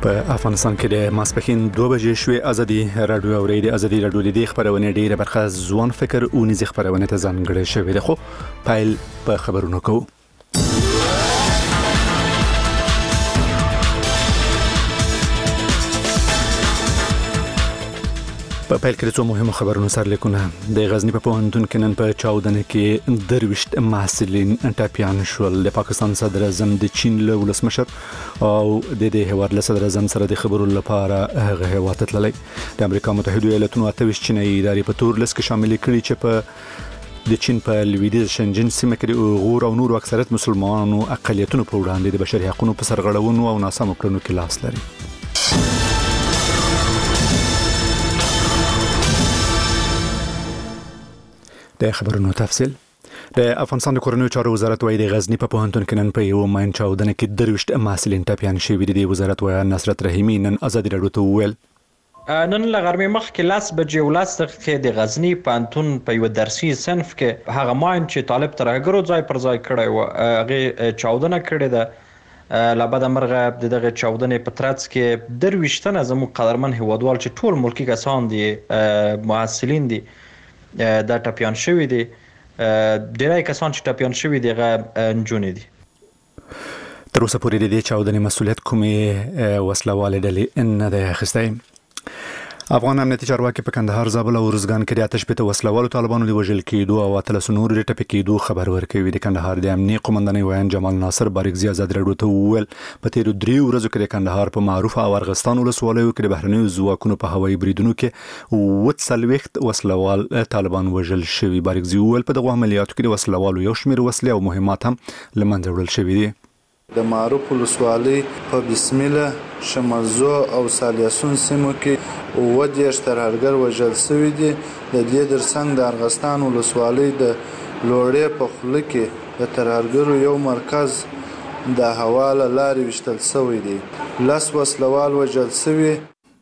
په افغانستان کې د ماسپښین 2 بجې شوې ازادي رادیو اوري د ازادي رادیو د خبرونه ډیره برخه ځوان فکر او نيزي خبرونه ته ځانګړې شوې ده. خو پایل په خبرونو کوو. په پیل کې څو مهمه خبرونه سره لیکونه. د غزنی په پوهنتون کې نن په چاودنه کې درويشت محصلین ټاپیان شول. د پاکستان صدر اعظم د چین له ولسمشر او د هیواد له صدر اعظم سره د خبرو لپاره هغه هیواد ته تللی. د امریکا متحده ایالاتونو 28 چینایي ادارې په تور لس کې شامل کړي چې په د چین په لویدیځ شنجن سیمه کې د غور او نور اکثریت مسلمانانو اقلیتونو په وړاندې د بشري حقوقو په سرغړونو او ناسم کړنو کې لاس لري. د خبرونو تفصیل. د افغانستان د کورنیو چارو وزارت وايي د غزنی په پوهنتون کې نن په یو ماین چاودنه کې درويشت محصلین ټاپیان شوي دي. د وزارت وايي نصرت رحیمی نن ازادي رادیو ته وویل نن لغرمې مخکې 10 بجې ولس دغه د غزنی پوهنتون په یو درسي صنف کې هغه ماین چې طالب ترهګرو ځای پر ځای کړی و هغه چاودنه کړې ده. لابد مرغه دغه چاودنې په ترڅ کې درويشتنه زموږ قدرمن هیوادوال چې ټول ملکی کسان دي محصلین دي دا ټاپیان شوی دي. ډیری کسان چې ټاپیان شوی دي هغه نجونې دي. تر اوسه پورې د دې چاودنې مسؤلیت کومې وسلوالې ډلې نه ده اخیستی. افغان امنیتي چارواکي په کندهار، زابل او ارزګان کې د آتش په وسلوالو طالبانو د وژل کېدو او اتلس نور د ټپي کېدو خبر ورکوي. د کندهار د امنیتي قومندانۍ ویان جمال ناصر بارګزي آزاد رادیو ته وویل په تیر 3 ورځو کې د کندهار په معروف او ارغستان ولسوالیو کې د بهرنیو ځواکونو په هوایي بریدونو کې 40 وسلوال طالبان وژل شوي. بارګزي وویل په دغه عملیاتو کې د وسلوالو یو شمېر وسلې او مهمات هم له منځه وړل شوي دي. د معروف ولسوالۍ په بسم الله، شمزو او سالیاسون سیمو کې 30 ترهګر وژل شوي دي. د دې ترڅنګ د ارغستان ولسوالۍ د لوړې په خوله کې د ترهګرو یو مرکز د حواله لارې وشتل شوی دی. 10 وسلوال وژل شوي.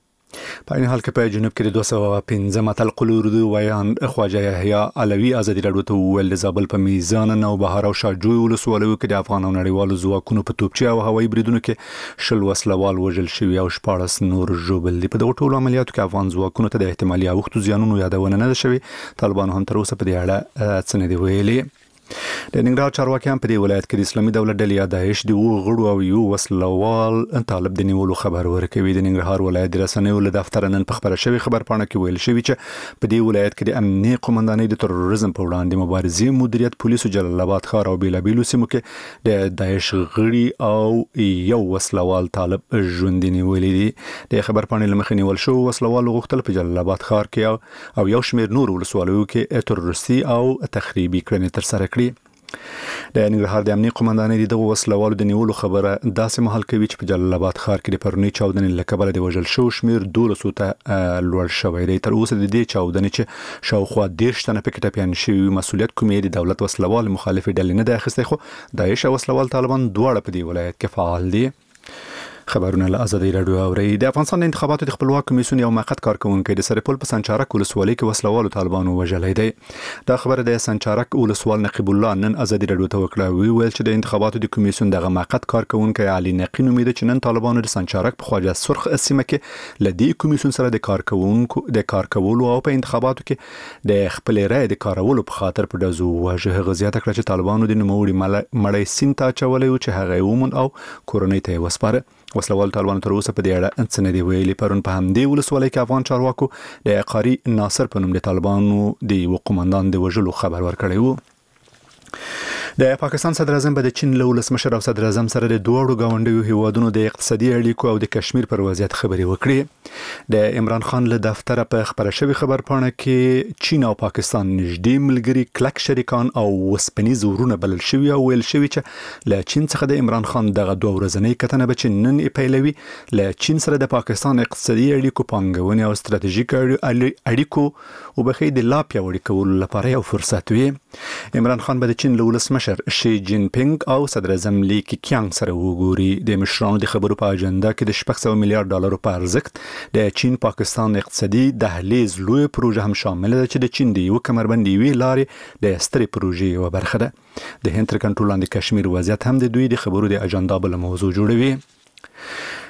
په این حال کې په جنوب کې د 215 متل قلوردو ویان خواجه یحیی علوی ازادي رادیو ته وویل د زابل په میزان نو بهار او شاجوی ولسوالیو کې د افغان او نړیوالو ځواکونو په توپچې او هوایي بریدونو کې 10 وسلوال وژل شوي او 14 نور ژوبل دي. په دغه ټولو عملیاتو کې افغان ځواکونو ته د احتمالي اوښتو زیانونو یادونه نه ده شوې. طالبانو هم تر اوسه په دې اړه څه نه دي ویلي. د ننګرهار چارواکي هم په دې ولایت کې د اسلامي دولت ډلې داعش د غړو او یو وسلوال طالب د نیولو خبر ورکوي. د ننګرهار ولایت د رسنیو له دفتر نن په خبره شوی خبر پاڼه کې ویل شوی چې په دې ولایت کې د امنیتي قومندانۍ د تروریزم په وړاندې مبارزې مدیریت پولیسو جلال آباد ښار او بیلابیلو سیمو کې د داعش غړي او یو وسلوال طالب ژوندي نیولي دي. د خبر پاڼې لمخې نیول شو وسلوال غوښتل په جلال آباد ښار کې او یو شمېر نور ولسوالیو کې تروریستي او تخریبي کړنې ترسره کړي. د ننګرهار د امنیتي قومندانۍ دغه وسلوالو د نیولو خبره داسې مهال کوي چې په جلال آباد ښار کې د پرونی چاودنې له کبله د وژل شو شمېر 12 ته لوړ شوی دی. تر اوسه د دې چاودنې چې شاوخوا 10 تنه پکې ټپیان شوي مسؤلیت کومې د دولت وسلوال مخالف ډلې نه ده اخیستی. خو داعش او وسلوال طالبان دواړه په دې ولایت کې فعال دي. خبرونه له ازادي رادیو اوري. د افغانستان د انتخاباتو د خپلواک کمیسیون یو موقت کارکونکي د سرپل په سنچارک ولسوالۍ کې وسلوالو طالبانو وژلې دی. دا خبره د سنچارک ولسوال نقیب الله نن ازادي رادیو ته وکړه. ویل چې د انتخاباتو د کمیسیون دغه موقت کارکونکي علي نقین امید چې نن طالبانو د سنچارک په خواجه سرخ سیمه کې ل دې کمیسیون سره د کارکولو او په انتخاباتو کې د خپل رائے د کارولو په خاطر په دزو واجه غزيات کړ چې طالبانو د نوموړي مړی سینتا چولې او چې هغه ومن او کورونی ته وسپاره. وسلوال طالبانو تر اوسه په دې اړه څه نه دی ویلي. پرون په همدې ولسوالۍ کې افغان چارواکو د قاری ناصر په نوم د طالبانو د یو قومندان د وژلو خبر ورکړی وو. د پاکستان صدر اعظم به د چین له ولسمشر او صدر اعظم سره د دوه غونډیو هیوادونو د اقتصادي اړیکو او د کشمیر پر وضعیت خبرې وکړي. د عمران خان له دفتر په خبره شوی خبر پاڼه کې چین او پاکستان نږدې ملګري کلک شریکان او وسپنیز ورونه بلل شوی او ویل شوی چې له چین څخه د عمران خان دغه دوه ورځنۍ کتنه به نن پیلوي. له چین سره د پاکستان اقتصادي اړیکو پانګونې او ستراتیژیک اړیکو او بخې د لا پیاوړي کولو لپاره یو فرصت وي. عمران خان به د چین له ولسمشر شي جین پینګ او صدر اعظم لی کیانګ سره وګوري. د مشرانو د خبرو په اجنډا کې د 600 میلیارډ ډالرو په ارزښت د چین پاکستان اقتصادي دهلیز لوی پروژه هم شامل ده چې د چین د یو کمربندي وی لارې د سترې پروژې یو برخه ده. د هند تر کنټرول لاندې کشمیر وضعیت هم د دوی د خبرو د اجنډا بل موضوع جوړوي.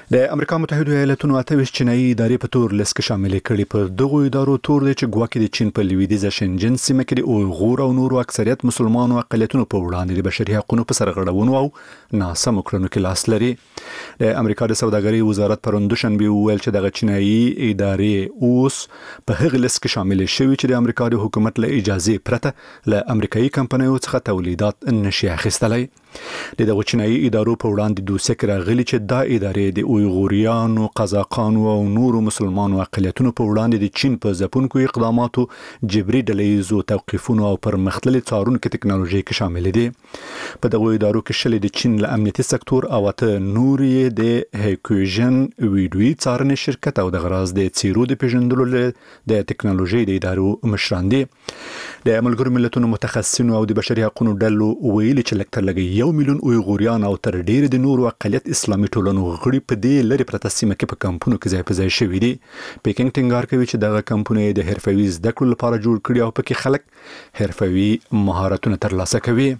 د امریکا متحده ایالاتونو 28 چینایي ادارې په تور لیست کې شامل کړي. په دغو ادارو تور دی چې ګواکې د چین په لویدیځه شنجن سیمه کې د اویغور او نورو اکثریت مسلمانانو اقلیتونو په وړاندې د بشري حقوقو په سرغړونو او ناسمو کړنو کې لاس لري. د امریکا د سوداګرۍ وزارت پرون دوشنبه وویل چې دغه چینایي ادارې اوس په هغه لیست کې شامل شوي چې د امریکا د حکومت له اجازه پرته له امریکایي کمپنیو څخه تولیدات نشي اخیستلای. دغه چینایي ادارو په وړاندې دوسیه کې راغلي چې دا ادارې د اویغوریانو، قزاقانو او نورو مسلمانو اقلیتونو په وړاندې د چین په ځپونکو اقداماتو، جبري ډلهیزو توقیفونو او پرمختللي څارونکو ټکنالوژي کې شامل دي. په دغه ادارو کې شل د چین له امنیتي سکتور او نور د هیکوژن ویډیوي څارنې شرکت او د غراز د چیرو د پیژندلو د ټکنالوژي د ادارو مشران دي. د ملګرو ملتونو متخصصینو او د بشري حقوقو ډلو ویلي چې لکه لګي 1 میلیون اویغوریان او تر ډیر د نورو اقلیت اسلامي ټولنو غړي په دې لري پرته سیمه کې په کمپونو کې ځای په ځای شوي دي. پیکینګ ټینګار کوي چې دغه کمپونه د حرفوي زده کړو لپاره جوړ کړي او پکې خلک حرفوي مهارتونه ترلاسه کوي.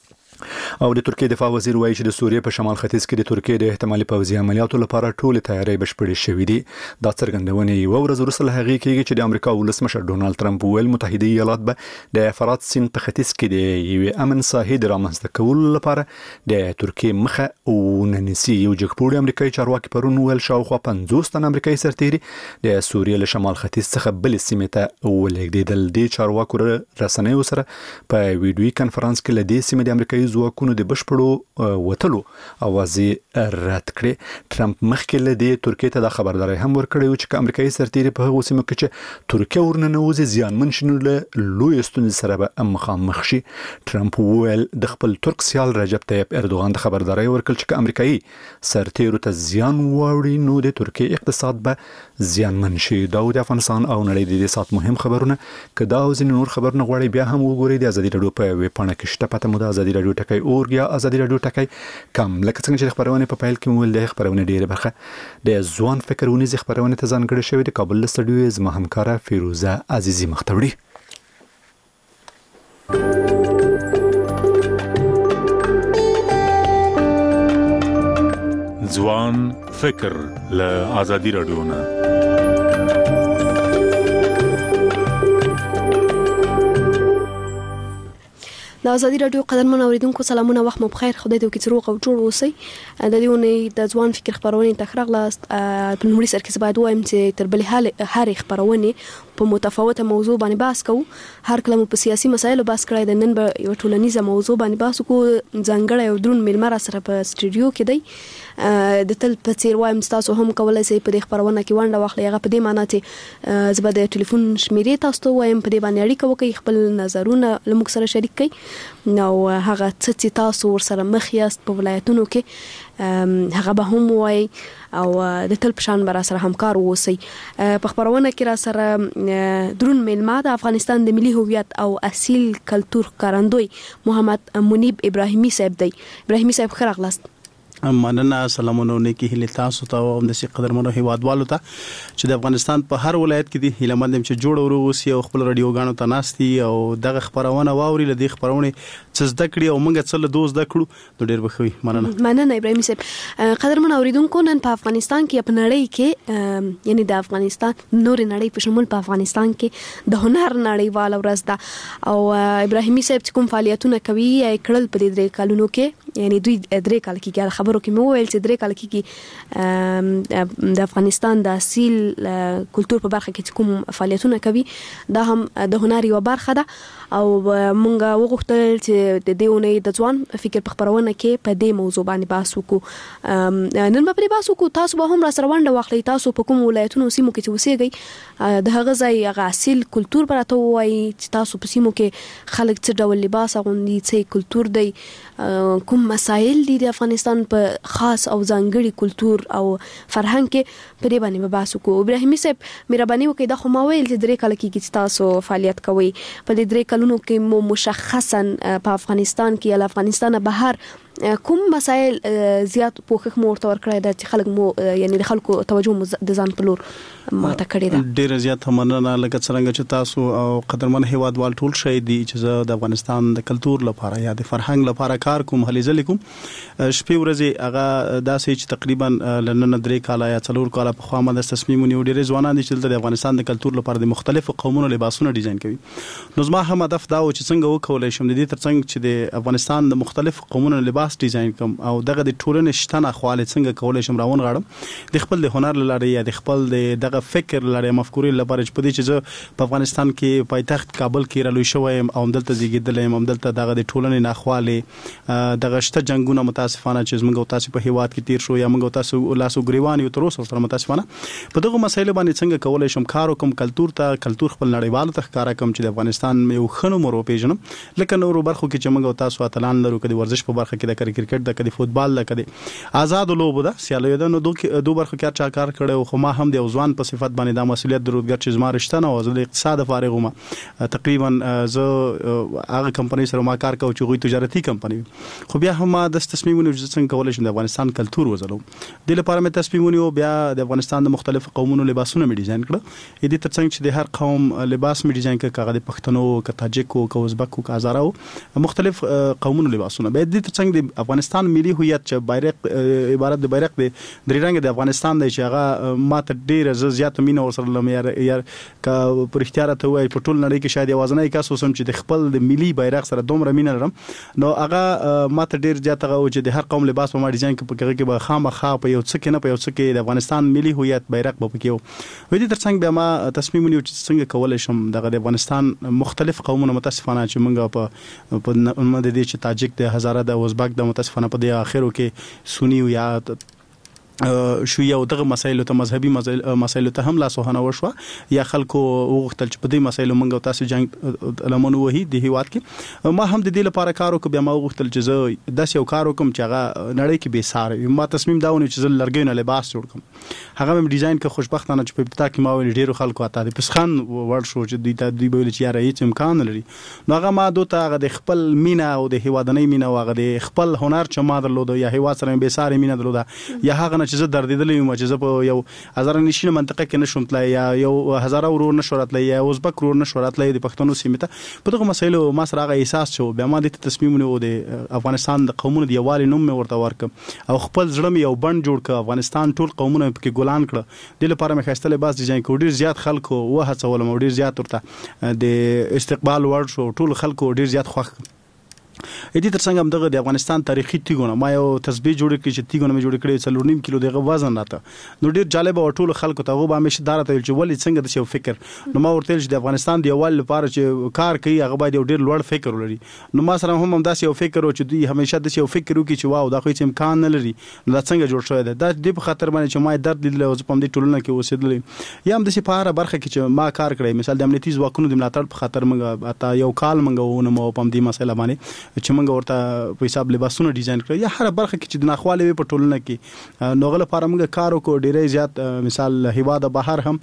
او د ترکیه دفاع وزیر وایي چې د سوریې په شمال ختیځ کې د ترکیه د احتمالي پوځي عملیاتو لپاره ټول تیاری بشپړې شوې دي. دا څرګندونه یو ورځ وروسته له هغې کېږي چې د امریکا ولسمشر ډونالد ټرمپ ویل متحده ایالات به د فرات سیند په ختیځ کې د یوې امن ساحې د رامنځته کولو لپاره د ترکیه مخه ونیسي. یو جګپوړی امریکایي چارواکي پرون ویل شاوخوا 50 تن امریکایي سرتیري د سوریې له شمال ختیځ څخه بلې سیمې ته ولېږدېدل. د چارواکو رسنیو سره په ویډیوي کنفرانس کې له دې سیمې د امریکایي ځواکونو د بشپړو وتلو اوازې رد کړې. ټرمپ مخکې له دې ترکیه ته د خبرداري هم ورکړې و چې امریکایي سرتیري په هغو سیمو کې چې ترکیه ورننوځي زیانمن شي نو له لوی ستونزې سره به مخامخ شي. ټرمپ وویل د خپل ترک سیال رجب طیب اردوغان د خبرداري ورکړل چې امریکایي سرتیرو ته زیان واوړي نو د ترکیه اقتصاد به زیانمن شي. دا د افغانستان او نړۍ د دې سات مهم خبرونه که دا او ځینې نور خبرونه غواړي بیا هم وګورئ د ازادي راډیو په ویب پاڼه کې شته. پته مو د ازادي راډیو ټکی اور یا ازادي راډیو ټکی کم. لکه څنګه چې خبرونه په پیل کې مول د خبرونه ډیره برخه د ځوان فکرونی ز خبرونه ته ځانګړې شوې د کابل استودیو زما همکاره فیروزه عزیزی مختوړي. ځوان فکر له ازادي راډیو نه. د ازادي راډیو قدرمن اوریدونکو سلامونه، وخت مو بخیر. خدای دې وکړي چې روغ او جوړ اوسئ. د دې ونې د ځوان فکر خبرونه تخراغلاست. په لومړي سر کې باید وایم چې تر بلې هر خبرونه په متفاوته موضوع باندې بحث کوو. هر کله مو په سیاسي مسایلو بحث کړی د نن به یو ټولنیزه موضوع باندې بحث وکړو. ځانګړی یو درون میلمه سره په سټوډیو کې دی. د تل په څیر وایم تاسو هم کولای شئ په دې خبرونه کې ونډه واخلئ. هغه په دې معنی چې زه به د ټلیفون شمیرې تاسو ته وایم، په دې باندې اړیکه وکړئ، خپل نظرونه له موږ سره شریک کړئ. نو هغه څه تاسو ورسره مخ یاست په ولایتونو کې هغه به هم وایي او د تل پشان بر سره همکار اوسئ. په خبرونه کې را سره درون میلمه د افغانستان د ملي هویت او اصیل کلتور ښکارندوی محمد منیب ابراهیمي صاحب دی. ابراهیمي صاحب ښه راغلاست. مننه، سلامونه نیکی هیله تاسو ته او د قدرمنو هیوادوالو ته چې د افغانستان په هر ولایت کې دي. هیله مندم چې جوړ ورو اوسي او خپل رادیوګانو ته ناستي او دغه خبرونه واوري. لدې خبرونه څه زده کړي او موږ څه له دوز زده کړو نو ډیر بخوي. مننه ابراهیمي صاحب. قدرمن اوریدونکو، نن په افغانستان کې په نړۍ کې یعنی د افغانستان نور نړۍ په شمول په افغانستان کې د هنر نړیواله ورځ ده او ابراهیمي صاحب چې کوم فعالیتونه کوي کړل په دې 3 کلونو کې، یعنی دوی 3 کال کې خبرو کې مو ویل چې 3 کال کې د افغانستان د اصیل کلتور په برخه کې کوم فعالیتونه کوي دا هم د هنر یو برخه ده. او مونږ وغوښتل چې د دې ونې د ځوان فکر په خبرونه کې په دې موضوع باندې بحث وکړو. نن په دې بحث وکړو. تاسو به هم را سره ونډه واخلئ. تاسو په کوم ولایتونو سیمو کې چې اوسېږئ د هغه ځای هغه اصیل کلتور براته وایي چې تاسو په سیمو کې خلک څه ډول لباس اغوندي، څه کلتور دی، کوم مسایل دي د افغانستان په خاص او ځانګړي کلتور او فرهنګ کې په دې باندې بحث وکړو. ابراهیمي صاحب مهرباني وکړئ د خو ما ویل چې 3 کال کې تاسو فعالیت کوئ. په دې 3 کلونو کې مو مشخصا په افغانستان کې یا افغانستان بهر کوم مسایل زیات پوښښ مو ورته ورکړی دا چې خلک مو یعنی د خلکو توجه مو د ځان په لور ماته کړی ده؟ ډیر زیات مننه لکه څنګه چې تاسو او قدرمن هیوادوال ټول شئ دي چې زه د افغانستان د کلتور لپاره یا د فرهنګ لپاره کار کوم هلې ځلې کوم شپې ورځې هغه داسې چې تقریبا لنن درې کاله یا 4 کاله په خوا مده تصمیم ونیو ډیر ځوانان دي چې د افغانستان د کلتور لپاره د مختلفو قومونو لباسونه ډیزاین کوي. نو زما هم هدف دا و چې څنګه وکولای شم د دې ترڅنګ چې د افغانستان د مختلفو قومونو لباس ډیزاین کوم او دغه د ټولنې شتنه خواله څنګه کولای شم راون غاړم د خپل د هنر لاره یا د خپل دغه فکر لاره مفکورې لپاره چې په دې چې زه په افغانستان کې پایتخت کابل کې رالوي شوم او دلته زیږیدلم او دلته دغه د ټولنې ناخواله دغه شته جنگونه متاسفانه چې موږ تاسو په هیواد کې تیر شو یا موږ تاسو لاسو ګریوان یو تر اوسه سره متاسفانه په دغه مسایلو باندې څنګه کولای شم کار وکم کلتور خپل نړیوالو ته ښکارا کوم چې د افغانستان یو خنو مرو پیژنم لکه نورو برخو کې چې موږ تاسو اتلان لرو کدي ورزش په برخه کې د کرکټ د کدي فوتبال د کدي آزاد لوبو ده سیالیو ده نو دوه برخو کې چا کار کړو خو ما هم د ځوان په صفت باندې د مسولیت درودګر چې زما رښتنه او د اقتصاد فارغ ما تقریبا زه هغه کمپنۍ سره ما کار کوم چې غوي تجارتي کمپنۍ خو بیا هم د تصمیم ونیو چې څنګه کولای شم د افغانستان کلتور وزلو د لپاره مې تصمیم ونیو بیا د افغانستان د مختلفو قومونو لباسونه مې ډیزاین کړ د دې ترڅنګ چې د هر قوم لباس مې ډیزاین کړ کاغه د پښتنو ک تاجکو ک ازبکو ک هزارو مختلف قومونو لباسونه به د دې ترڅنګ د افغانستان ملي هویت چې بیرغ عبارت د بیرغ د درې رنګ د افغانستان د چې هغه ماته ډیره زیات مینه ورسره لم یار ک پر اختیار ته وای په ټول نړۍ کې شاید یوازنی کس وسم چې د خپل د ملي بیرغ سره دومره مینه لرم نو هغه ماته ډیر زیات هغه چې د هر قوم لباس په ما ډیزاین کې به خامخا په یو څه کې نه په یو څه کې د افغانستان ملي هویت بیرغ به پکې و دې ترڅنګ بیا ما تصمیم ونیو چې څنګه کولای شم د افغانستان مختلف قومونه متاسفانه چې موږ په د دې چې تاجک د هزاره د ازبک د متاسفانه په د اخرو کې سنی یا شو یو دغه مسایلو ته مذهبي مسایلو ته هم لاسوهنه وشوه یا خلکو وغوښتل چې په دې مسایلو موږ تاسو جنگ لمنو وهي د هیواد کې ما هم د دې لپاره کار وکړ بیا ما وغوښتل چې زه داس یو کار وکم چې هغه نړۍ کې به ساره ما تصمیم دا ونیو چې زه لرګي نه لباس جوړ کړم هغه مې ډیزاین کې خوشبختانه چې په ابتدا کې ما ویل ډیرو خلکو اته د پسخان ور شو چې دوی به چې یاره هیڅ امکان لري نو هغه ما دوته هغه د خپل مینا او د هیوادنۍ مینا او هغه د خپل هنر چې ما درلود یا هیواد سره به ساره مینا درلود یا هغه چې زه دردیدلې یم چې زه په یو هزار نشینه منطقه کې نشم تلای یا یو هزار ورور نشورت لای یا ازبک ورور نشورت لای د پښتنو سیمه ته په دغه مسایلو ما سره هغه احساس شو بیا ما د تصمیم ونیو د افغانستان د قومونو د یوالي نوم مې ورته ورک او خپل ځړم یو بند جوړ ک افغانستان ټول قومونه په ګلان کړ د لپاره مې خاصه لباس ډیزاین کړ ډیر زیات خلکو وهڅول مو ډیر زیات ورته د استقبال ور شو ټول خلکو ډیر زیات خوښ دې ترڅنګ هم دغه د افغانستان تاریخي تیګونه ما یو تسبیح جوړ کړی چې تیګونه مې جوړ کړی 3.5 کیلو دغه وزن راته نو ډیر جالب او ټول خلکو ته به همیشه دارته چې ولې څنګه د یو فکر نو ما ورته چې د افغانستان دی یوال لپاره چې کار کوي هغه باید ډیر لوړ فکر ولري نو ما سره هم داسې یو فکر او چې دوی همیشه داسې یو فکر وکړي چې واو دا خو هیڅ امکان نه لري نو دا څنګه جوړ شوی دی دا د په خاطر باندې چې ما درد لیدل او په دې ټولنه کې اوسېدل یا هم د سپاره برخه کې چې ما کار کړی مثال د امنیتي ځواکونو د ملاتړ په خاطر موږ اته یو کال موږ ونه په دې مسله باندې چې موږ ورته په حساب لباسونه ډیزاین کړی یا هر برخه کې چې د ناخواله په ټولنه کې نو غل لپاره موږ کار وکړو ډیره زیات مثال هیواد بهر هم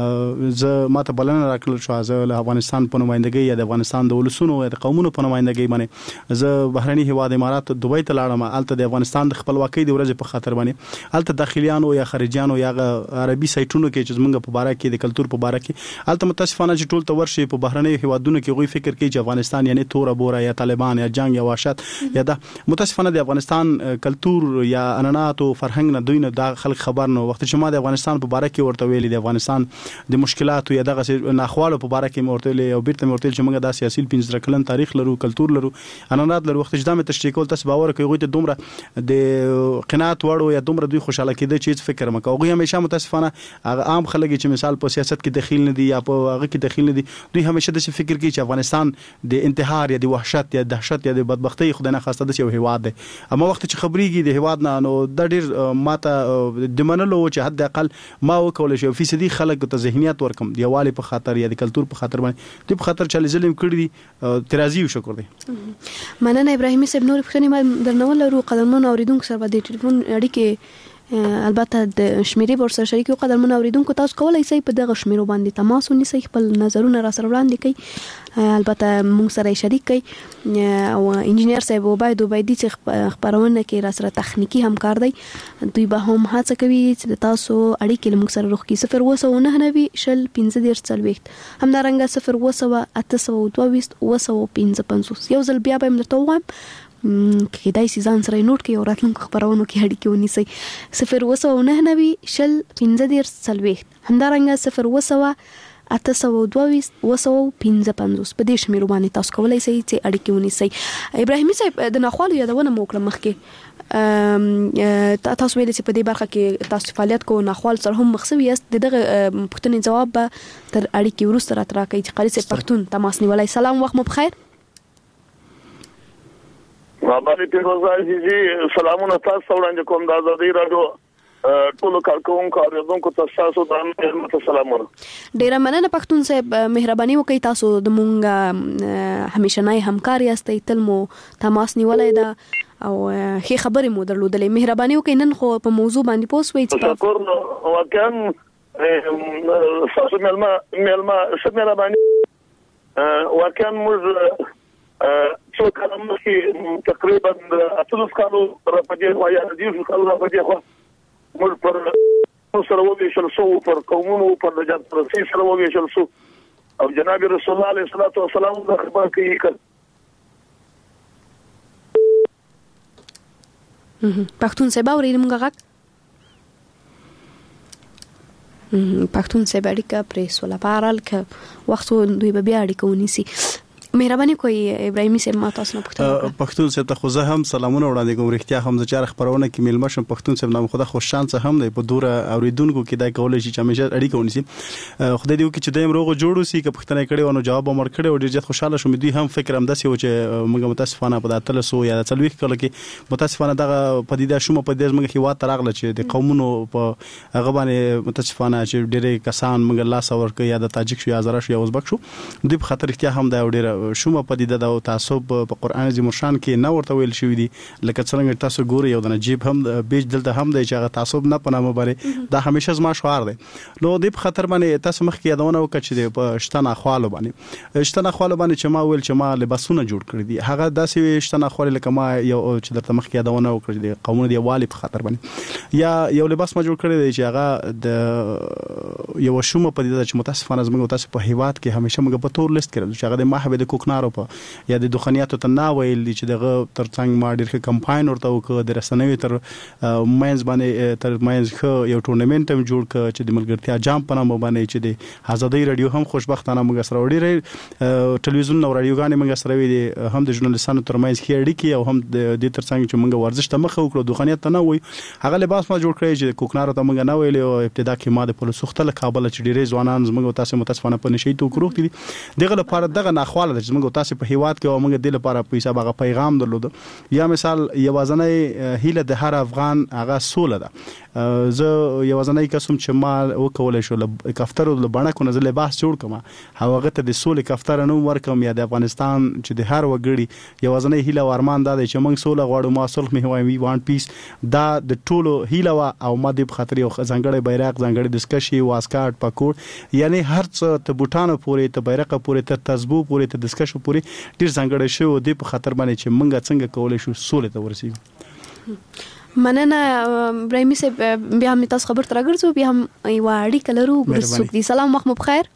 زه ماته بلنه راکړل شو زه له افغانستان په نمائندګۍ یا د افغانستان د ولسونو یا د قومونو په نمائندګۍ باندې زه بهرني هیواد امارات دوبۍ ته لاړم الته د افغانستان د خپلواکۍ د ورځې په خاطر باندې الته داخليانو یا خارجيانو یا عربي سایټونو کې چې موږ په باره کې د کلتور په باره کې الته متاسفانه چې ټول تورشي په بهرني هیوادونو کې غوي فکر کوي چې افغانستان یعنی تور بوره یا طالبان یا جنگ یا وحشت یا دا متاسفانه د افغانستان کلتور یا عنعنات او فرهنګ نه دوی نه دا خلک خبر نه وخت چې ما د افغانستان په باره کې ورته ویلي د افغانستان د مشکلات یا دغه ناخواله په باره کې ورته ویلي او بیرته ورته چې موږ د سیاسي 15 کلن تاریخ لرو کلتور لرو عنعنات لرو وخت چې دا مې تشریح کول تاسو باور کوي چې دومره د قناعت وړو یا دومره دوی خوشاله کېده چې فکر مکو هغه همیشه متاسفانه هغه عام خلک چې مثال په سیاست کې دخیل نه دي یا په هغه کې دخیل نه دي دوی همیشه د فکر کوي چې افغانستان د انتحار یا د وحشت یا دهشت یا د بدبختی خدای نه خواسته د یو هیواد دی اما وخت چې خبريږي د هیواد نه نو د ډیر ماته د منلو چې حد اقل ما وکول شي فیصدي خلک ته ذهنیت ورکم دی والی په خاطر یا د کلتور په خاطر باندې د په خاطر چې ظلم کړی دي ترازی او شکر دی مننه ابراهیمي صاحب نور پښتني ما درنول ورو قدمونو اوریدونکو سره د ټلیفون اړیکې البته د شمیرې ور سره شریک قدرمن اوریدونکو تاسو کولای شئ په دغه شمیرو باندې تماس ونیسئ خپل نظرونه را سره وړاندې کړئ البته موږ سره شریک کړئ او انجنیر صاحب وبایدي چې خبرونه کې را سره تخنیکی همکار دی دوی به هم هڅه کوي چې تاسو اړیکې موږ سره روغ کی 029 شل 15 همدارنګه 0 یو ځل بیا به مرته وایم کې دای سي ځان سره نوٹ کې او راتلونکو خبرونو کې اړیکې ونیسئ 0 شل 15 همدارنګه 0 822 په دې شمیرو باندې تاسو کولای شئ چې اړیکې ونیسئ. ابراهیمي صاحب د ناخوالو یادونه مو کړم مخکې تاسو ویل چې په دې برخه کې تاسو فعالیت کوو ناخوال سره هم مخسوي یاست دغه پوښتنې جواب به تر اړیکې وروسته راکړئ چې قاری صاحب پښتون تماس نیولای. سلام وخت مو بخیر. باندې پیروز عزیزي سلامونه تاسو وړاندې کوم د آزادۍ رادیو ټول کارکونکو اوریدونکو تاسو ته سلامونه. ډیره مننه پښتون صاحب مهرباني وکړئ تاسو د مونږ همیشنای همکار یاستئ تل مو تماس نیولای دا او هي خبرې مو درلودلې مهرباني وکړئ نن خو په موضوع باندې پوسوي چې شکر واقعا تاسو ملما مهرباني واقعا موږ څو کلام کې تقریبا 80 کالو را پدې وایي د دې کالو را پدې خو موږ پر سره وګورئ شو پر قومونو پر د جنت رسول سره وګورئ شو او جناب رسول الله علیه الصلاه والسلام د خبر کوي پښتون صاحب اورې موږ غږ پښتون صاحب اړیکه پرې سولا پارل ک وخت دوی به بیا اړیکه ونیسي. مهرباني کوي ابراهیمي صاحب ما تاسو نه پوښتنه پښتون صاحب ته خو زه هم سلامونه وړاندې کوم رښتیا هم زه چاره خبرونه کې میلمه شم پښتون صاحب نام خدا خوش شانس هم دی په دوره اوریدونکو کې دا کولای شي چې همیشه اړیکه ونیسي خدای دې وکړي چې دیم روغ جوړ وسی که پښتنه کړي ونه جواب امر کړي او ډیر خوشاله شوم دوی هم فکر هم داسې و چې موږ متاسفانه په 300 یا 40 کله کې متاسفانه دغه پدیده شوم په دې موږ هیوا ترغله چې د قومونو په هغه باندې متاسفانه چې ډېر کسان موږ لاس ور کوي یا د تاجک شو یا زرا شو یا ازبک شو دوی په خاطر اختیار هم دا ډېر شوم پدیده د تعصب په قران عظیم شان کې نه ورته ویل شوی دی لکه څنګه تاسو ګوري یو د نجیب هم بیج دلته هم دی چې هغه تعصب نه پنامه باندې دا همیشه زما شعار دی نو د خطر باندې تاسو مخ کې یادونه وکړه چې په شتنه خالو باندې چې ما ویل چې ما لباسونه جوړ کړی دي هغه داسې شتنه خال لکه ما یو چې درته مخ کې یادونه وکړه د قومونو دی والی په خطر باندې یا یو لباس ما جوړ کړی دی چې هغه د یو شومه پدیده چې متاسفانه زموږ تاسو په هیواد کې همیشه موږ په تور لیست کړل چې هغه د محبه د کوکنارو په یا د دخانیاتو ته نا ویل چې دغه ترڅنګ ما ډیر ښه کمپاین ورته وکړ د رسنوي تر ماینز باندې تر ماینز خو یو ټورنمنت هم جوړ کړ چې د ملګرتیا جام په نامه باندې چې د آزادۍ رادیو هم خوشبختانه موږ سره وړي ټلویزیون او رادیوګانې موږ سره وي هم د ژورنالیستانو تر ماینز کې اړیکې او هم د ترڅنګ چې موږ ورزش ته مخه وکړو دخانیات ته نه وي هغه لباس ما جوړ کړی چې کوکنارو ته موږ نه ویل او ابتدا کې ما د پولیسو خپل کابل چې ډیره ځوانان موږ تاسو متاسفانه په نشي تو کړو دي دغه لپاره دغه ناخواله چې موږ تاسو په هیواد کې او موږ د لپاره په حساب هغه پیغام درلود یا مثال یوازنۍ هیله د هر افغان هغه سوله ده زه یوازنۍ قسم چې ما وکول شو کفتر له بڼه کو نه لباس جوړ کما هغه ته د سولې کفتر نو ورکم یا د افغانستان چې د هر وګړي یوازنۍ هیله ورمان ده چې موږ سوله غواړو ما صلح مې وی وان پیس دا د ټولو هیله او ما د خاطر یو ځنګړی بیرغ ځنګړی دسکشي واسکاټ پکوړ یعنی هر څه ته بوټانو پورې ته بیرغ پورې ته تسبو پورې ته دسکشو پورې ډیر ځنګړی شو د په خطر باندې چې موږ څنګه کولای شو سولې ته ورسېږو. مننه ابراهیمي صاحب بیا هم تاسو خبر تر راګرځو بیا هم یو اړیکه لرو ګرځو دي. سلام وخت مو بخیر.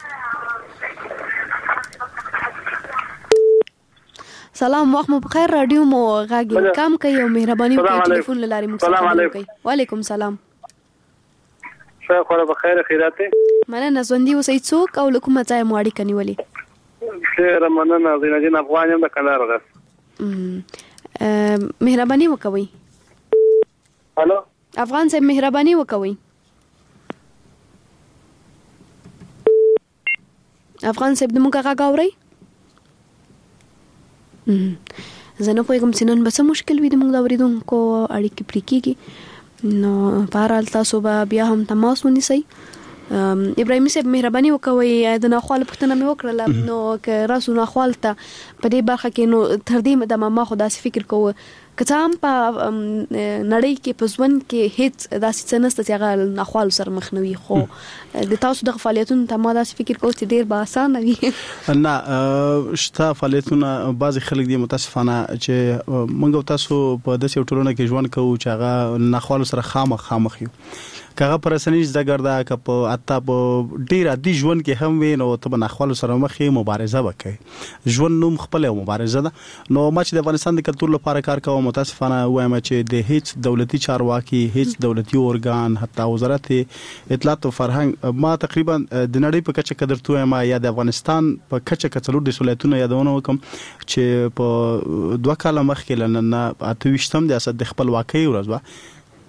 سلام وخت مو بخیر رادیو مو غاګي کم کوي او مهرباني وکړئ ټلیفون لاري مو سلام علیکم. وعلیکم سلام. شکر بخیر خیرات. مننه ژوندۍ اوسئ څوک او کومه ځای مو اړیکه نیولې؟ خیر مننه زینجین افغان یم د کندهار غس. مهرباني وکوي. الو افغان صاحب مهرباني وکوي. افغان صاحب د موږ غږ اورئ؟ زه نه پوهېږم چې نن به څه مشکل وي د موږ د اورېدونکو اړیکې پرې کېږي نو په هر حال تاسو به بیا هم تماس ونیسئ. ابراهیمي صاحب مهرباني وکوي د ناخوال پوښتنه مې وکړله نو که راسو ناخوال ته په دې برخه کې نو تر دې د ما خو داسې فکر کوو که هم په نړۍ کې په ژوند کې هیڅ داسې څه نشته چې هغه ناخوالو سره مخ نه وي، خو د تاسو دغه فعالیتونو ته ما داسې فکر کوم چې ډیر به اسانه وي. نه شته فعالیتونه بعضی خلک دي متاسفانه چې موږ تاسو په داسې ټولنه کې ژوند کوو چې هغه ناخوالو سره خامخ یو، کغه پرسنیج زګردا ک په اتا په ډیر عادي ژوند کې هم وي، نو ته ناخوالو سره مخې مبارزه وکړي. ژوند نوم خپل مبارزه ده. نو ما چې د افغانستان د کلتور لپاره کار کوم، متاسفانه وایم چې د هیڅ دولتي چارواکي، هیڅ دولتي اورګان، حتی وزارت اطلاعات او فرهنګ ما تقریبا د نړۍ په کچه قدر توه ما یا د افغانستان په کچه کڅلور د سولایتونه یادونه وکم چې په 2 کال مخکې لنن 28 د اسد د خپل واقعي ورځ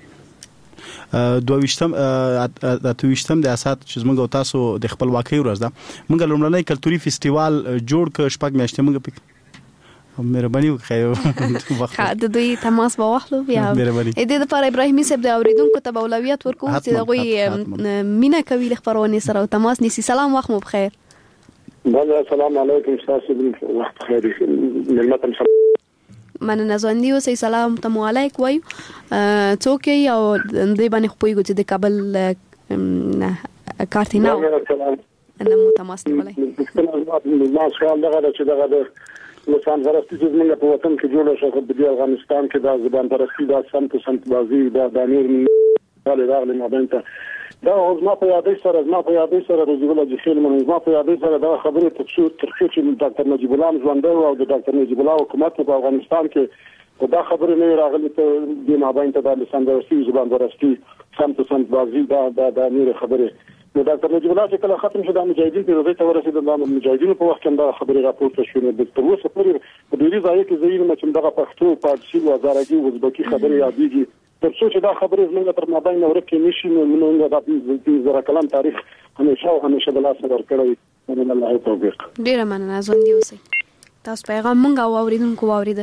22 د اسات چې موږ تاسو د خپل واقعي ورځ ده، موږ لومړنی کلتوري فیسټیوال جوړ ک شپږ میاشتې موږ مهرباني وکړئ د دوی تماس به واخلو بیا د لپاره ابراهیمي صاحب د اوریدونکو ته اولویت ورکوم چې دغه مینا کوي خبرونه سره تماس نیسی. سلام، وخت مو بخیر. بله السلام علیکم، تاسو وخت بخیر. ملت مننه زوندي اوسئ. سلام ته مو علیک وایو څوک او دې باندې خپويږي چې د کابل کارتینا نو تماس نیولای ما خیال دغه چې دغه د لسان پرستی چې موږ په وطن کې جوړه شو په افغانستان کې د زبان پرستی د سمت بازی د دانیر ولې راغلی ما بنته دا اوس ما په یادې سره رجوع الله خیل من ما په یادې سره دا خبره ترخیص چې ډاکټر نجیب الله ژوندی او د ډاکټر نجیب الله حکومت په افغانستان کې دا خبره نه راغلی ته د ما بنته د لسان پرستی زبان پرستی سمت بازی دا نور خبره نو ډاکټر نجیب الله چې کله ختم شو د مجاهدین په وجه ته ورسېد، د مجاهدینو په وخت کې دا خبره راپورته شوه. د تر اوسه پورې په دې ځای کې زین چې دغه پښتو پارسي او زارګي وزبکی خبره یادېږي تر څو چې دا خبره زموږ تر مابین ورکه نشي، نو موږ د زرا کلام تاریخ همیشه د لاس ورکړی. ان الله توفیق. ډیر مننه زوندي اوسئ. تاسو پیغام مونږ اوریدونکو واورید.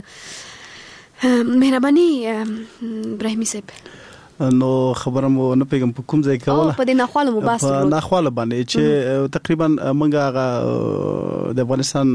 مهرباني ابراهیمي صاحب. نو خبره مو نه پیغام په کوم ځای کوله په دې ناخواله مباحث په ناخواله باندې چې تقریبا موږ د افغانستان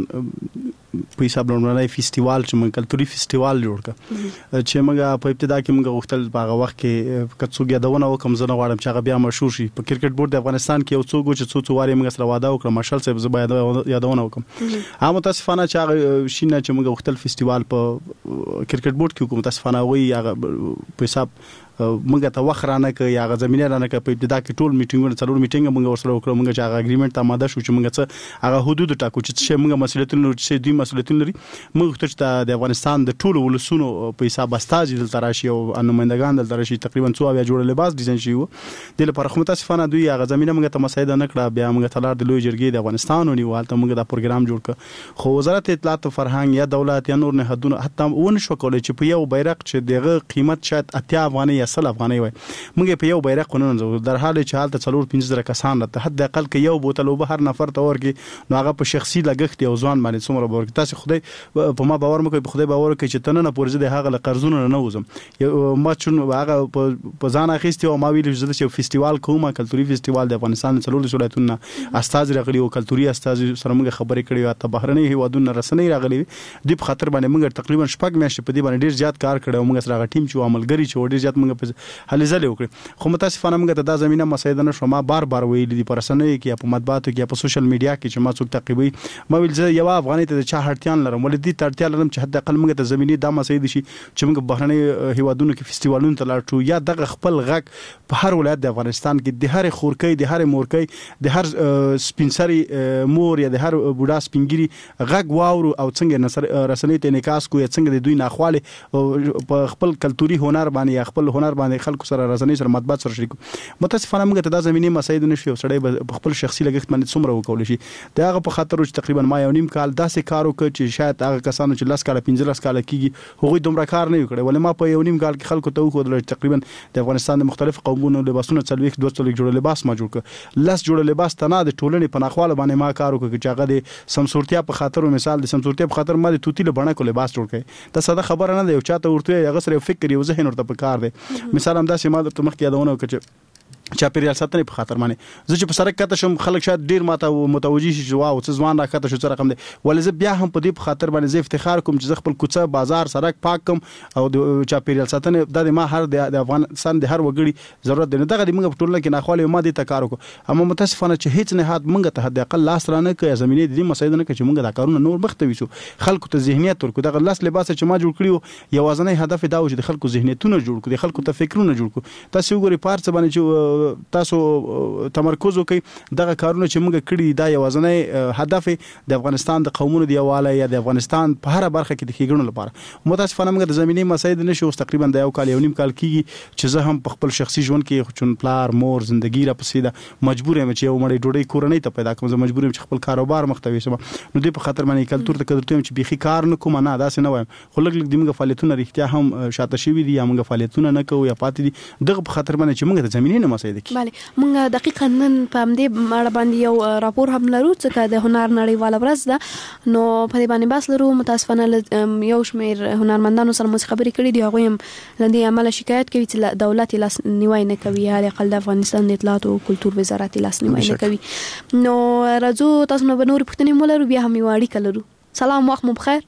په حساب لومړنی فیسټیوال چې موږ کلتوري فیسټیوال جوړ کړ چې موږ په ابتدا کې موږ غوښتل په هغه وخت کې کڅوګ یادونه وکم زنه غواړم چې هغه بیا مشهور شي. په کرکټ بورډ د افغانستان کې یو څوک چې څو واره موږ سره واده وکړ مارشل صاحب زبا یادونه وکم. هم متاسفانه چې هغه شینه چې موږ غوښتل فیسټیوال په کرکټ بورډ کې حکومت متاسفانه وي هغه په حساب موږ ته وخرانه کې یا غزمینه رانه کې په ابتدا کې ټول میټینګونه څلور میټینګ موږ ورسره وکړو. موږ چې هغه اګریمنت ته ماده شو چې موږ څه هغه حدود ټاکو چې موږ مسؤلیتونه چې دوی مسؤلیتونه لري. موږ ته د افغانستان د ټولو ولسونو په حساب استاج دلته راشي او نمائندگان دلته راشي تقریبا 100 بیا جوړ لباس ډیزاین شي وو د لپاره خو متاسفانه دوی هغه زمينه موږ ته مساعده نه کړه. بیا موږ ته لار د لوی جرګې د افغانستان ونیوال ته موږ دا پروګرام جوړ کړ، خو وزارت اطلاعات او فرهنګ یا دولت یا نور نه حدونه حتی ون شو کولای چې په یو بیرق چې دغه قیمت شاید 80 افغاني یا 100 افغاني وای موږ په یو بیرق وننځو در حال چې حالت 4-5 کسان ته حد اقل کې یو بوتل او بهر نفر ته ورګي نو هغه په شخصي لګښت یو ځوان باندې څومره ورګي. تاسو خدای په ما باور مکو په خدای باور کوي چې تنه نه پورځي د هغه قرضونه نه وزم ما چون هغه په ځان اخیستي او ما ویل چې د فیسټیوال کومه کلتوري فیسټیوال د افغانستان څلور ولایتونو استاد راغلي او کلتوري استاد سره موږ خبرې کړې او ته بهرني هیوادونو رسنۍ راغلي د په خاطر باندې موږ تقریبا شپږ میاشتې په دې باندې ډیر زیات کار کړو. موږ سره ټیم چې عملګری چې ډیر زیات موږ په هلي ځلې وکړو، خو متاسفانه موږ ته دا زمينه مساعده نه شو. ما بار ویل دي پر رسنۍ کې په مطبوعاتو کې په سوشل میډیا کې چې ما څوک تعقیبي ما ویل چې یو افغاني ته چا هړتيان لرم ولې دي ترتیا لرم چې حد اقل موږ ته زميني دا مساعده شي چې موږ بهرني هیوادونو کې فیسټیوالونو ته لاړو یا دغه خپل غږ په هر ولایت د افغانستان کې د هر خورکۍ د هر مورکۍ د هر سپینسري مور یا د هر بوډا سپینګری غږ واورو او څنګه رسنۍ ته انعکاس کوي څنګه د دوی ناخواله په خپل کلتوري هنر باندې یا خپل هنر باندې خلکو سره رسنۍ سره مطبوعات سره شریک. متاسفانه موږ ته دا زمينه مساعده نشي او سړی په خپل شخصي لګښت باندې څومره وکول شي. دا هغه په خاطر چې تقریبا ما یو نیم کال داسې کار وکړ چې شاید هغه کسانو چې 10 کال 15 کال کېږي هغوی دومره کار نه وکړي، ولې ما په یو نیم کال کې خلکو ته وکړل تقریبا د افغانستان د مختلف قومونو لباسونه 200 جوړ لباس ما جوړ کړ. لاس جوړ لباس تنه د ټولنې په ناخواله باندې ما کار وکړ چې هغه د سمسورتیا په خاطر مثال د سمسورتیا په خاطر ما د توتی له بڼه کو لباس جوړ کړ. دا ساده خبره نه ده، یو چاته ورته هغه سره فکر یو ذهن ورته پکار دی. مثال هم دا چې ما د مخ کې یادونه وکړ چاپیریال ساتنې په خاطر باندې زه چې په سړک کته شم خلک شاید ډیر ماته متوجي شي واو څه ځوان راکته شو څه رقم دی ولې زه بیا هم په دې په خاطر باندې زه افتخار کوم چې زه خپل کوڅه بازار سړک پاک کوم او د چاپیریال ساتنې د ما هر د افغانستان د هر وګړي ضرورت دی. دغه د موږ په ټولنه کې ناخواله ما دي تکار وکړو اما متاسفانه چې هیڅ نه هات موږ ته حد اقل لاس رانه کوي زمينه دي مسایل نه کوي چې موږ دا کارونه نور مختوي شو خلکو ته ذهنیت ورکو دغه لاس لباس چې ما جوړ کړیو یوازنی هدف دا و چې د خلکو ذهنیتونه جوړ کړو د خلکو ته فکرونه جوړ کړو. تاسو وګورئ پارڅ باندې چې تاسو تمرکز وکړي دغه کارونه چې موږ کړی دا یوازنی هدف د افغانستان د قومونو دی واله یا د افغانستان په هر برخه کې د ښېګڼو لپاره. متاسفانه موږ د زمینی مسایل نشو تقریبا د یو کال یو نیم کال کېږي چې زه هم په خپل شخصي ژوند کې چون پلار مور زندگی را پسې ده مجبور یم چې یو مړی ډوډۍ کورنۍ ته پیدا کوم زه مجبور یم چې خپل کاروبار مختوي شم نو دې په خاطر باندې کلتور ته کړم چې بيخي کار نه کوم نه داسې نه وایم خو لږ د موږ فعالیتونه رښتیا هم شاته شوي دي یا موږ فعالیتونه نه کوو یا پاتې دي دغه په خاطر باندې چې موږ د زمینی نه مسایل کې bale موږ دقیقاً نن په دې مړ باندې یو راپور هم لرو چې د هنر نړیواله ورځ ده نو په دې باندې بس لرو. متاسفانه یو شمیر هنرمندانو سره مو خبرې کړې دي هغه هم لدې عمل شکایت کوي چې دولت لاس نیوي نه کوي یا د خپل افغانستان د اطلاعات او کلتور وزارت لاس نیوي نه کوي. نو راځو تاسو نو بنور پښتنې مولرو بیا هم یو اړیکه لرو. سلام وخت مو بخیر.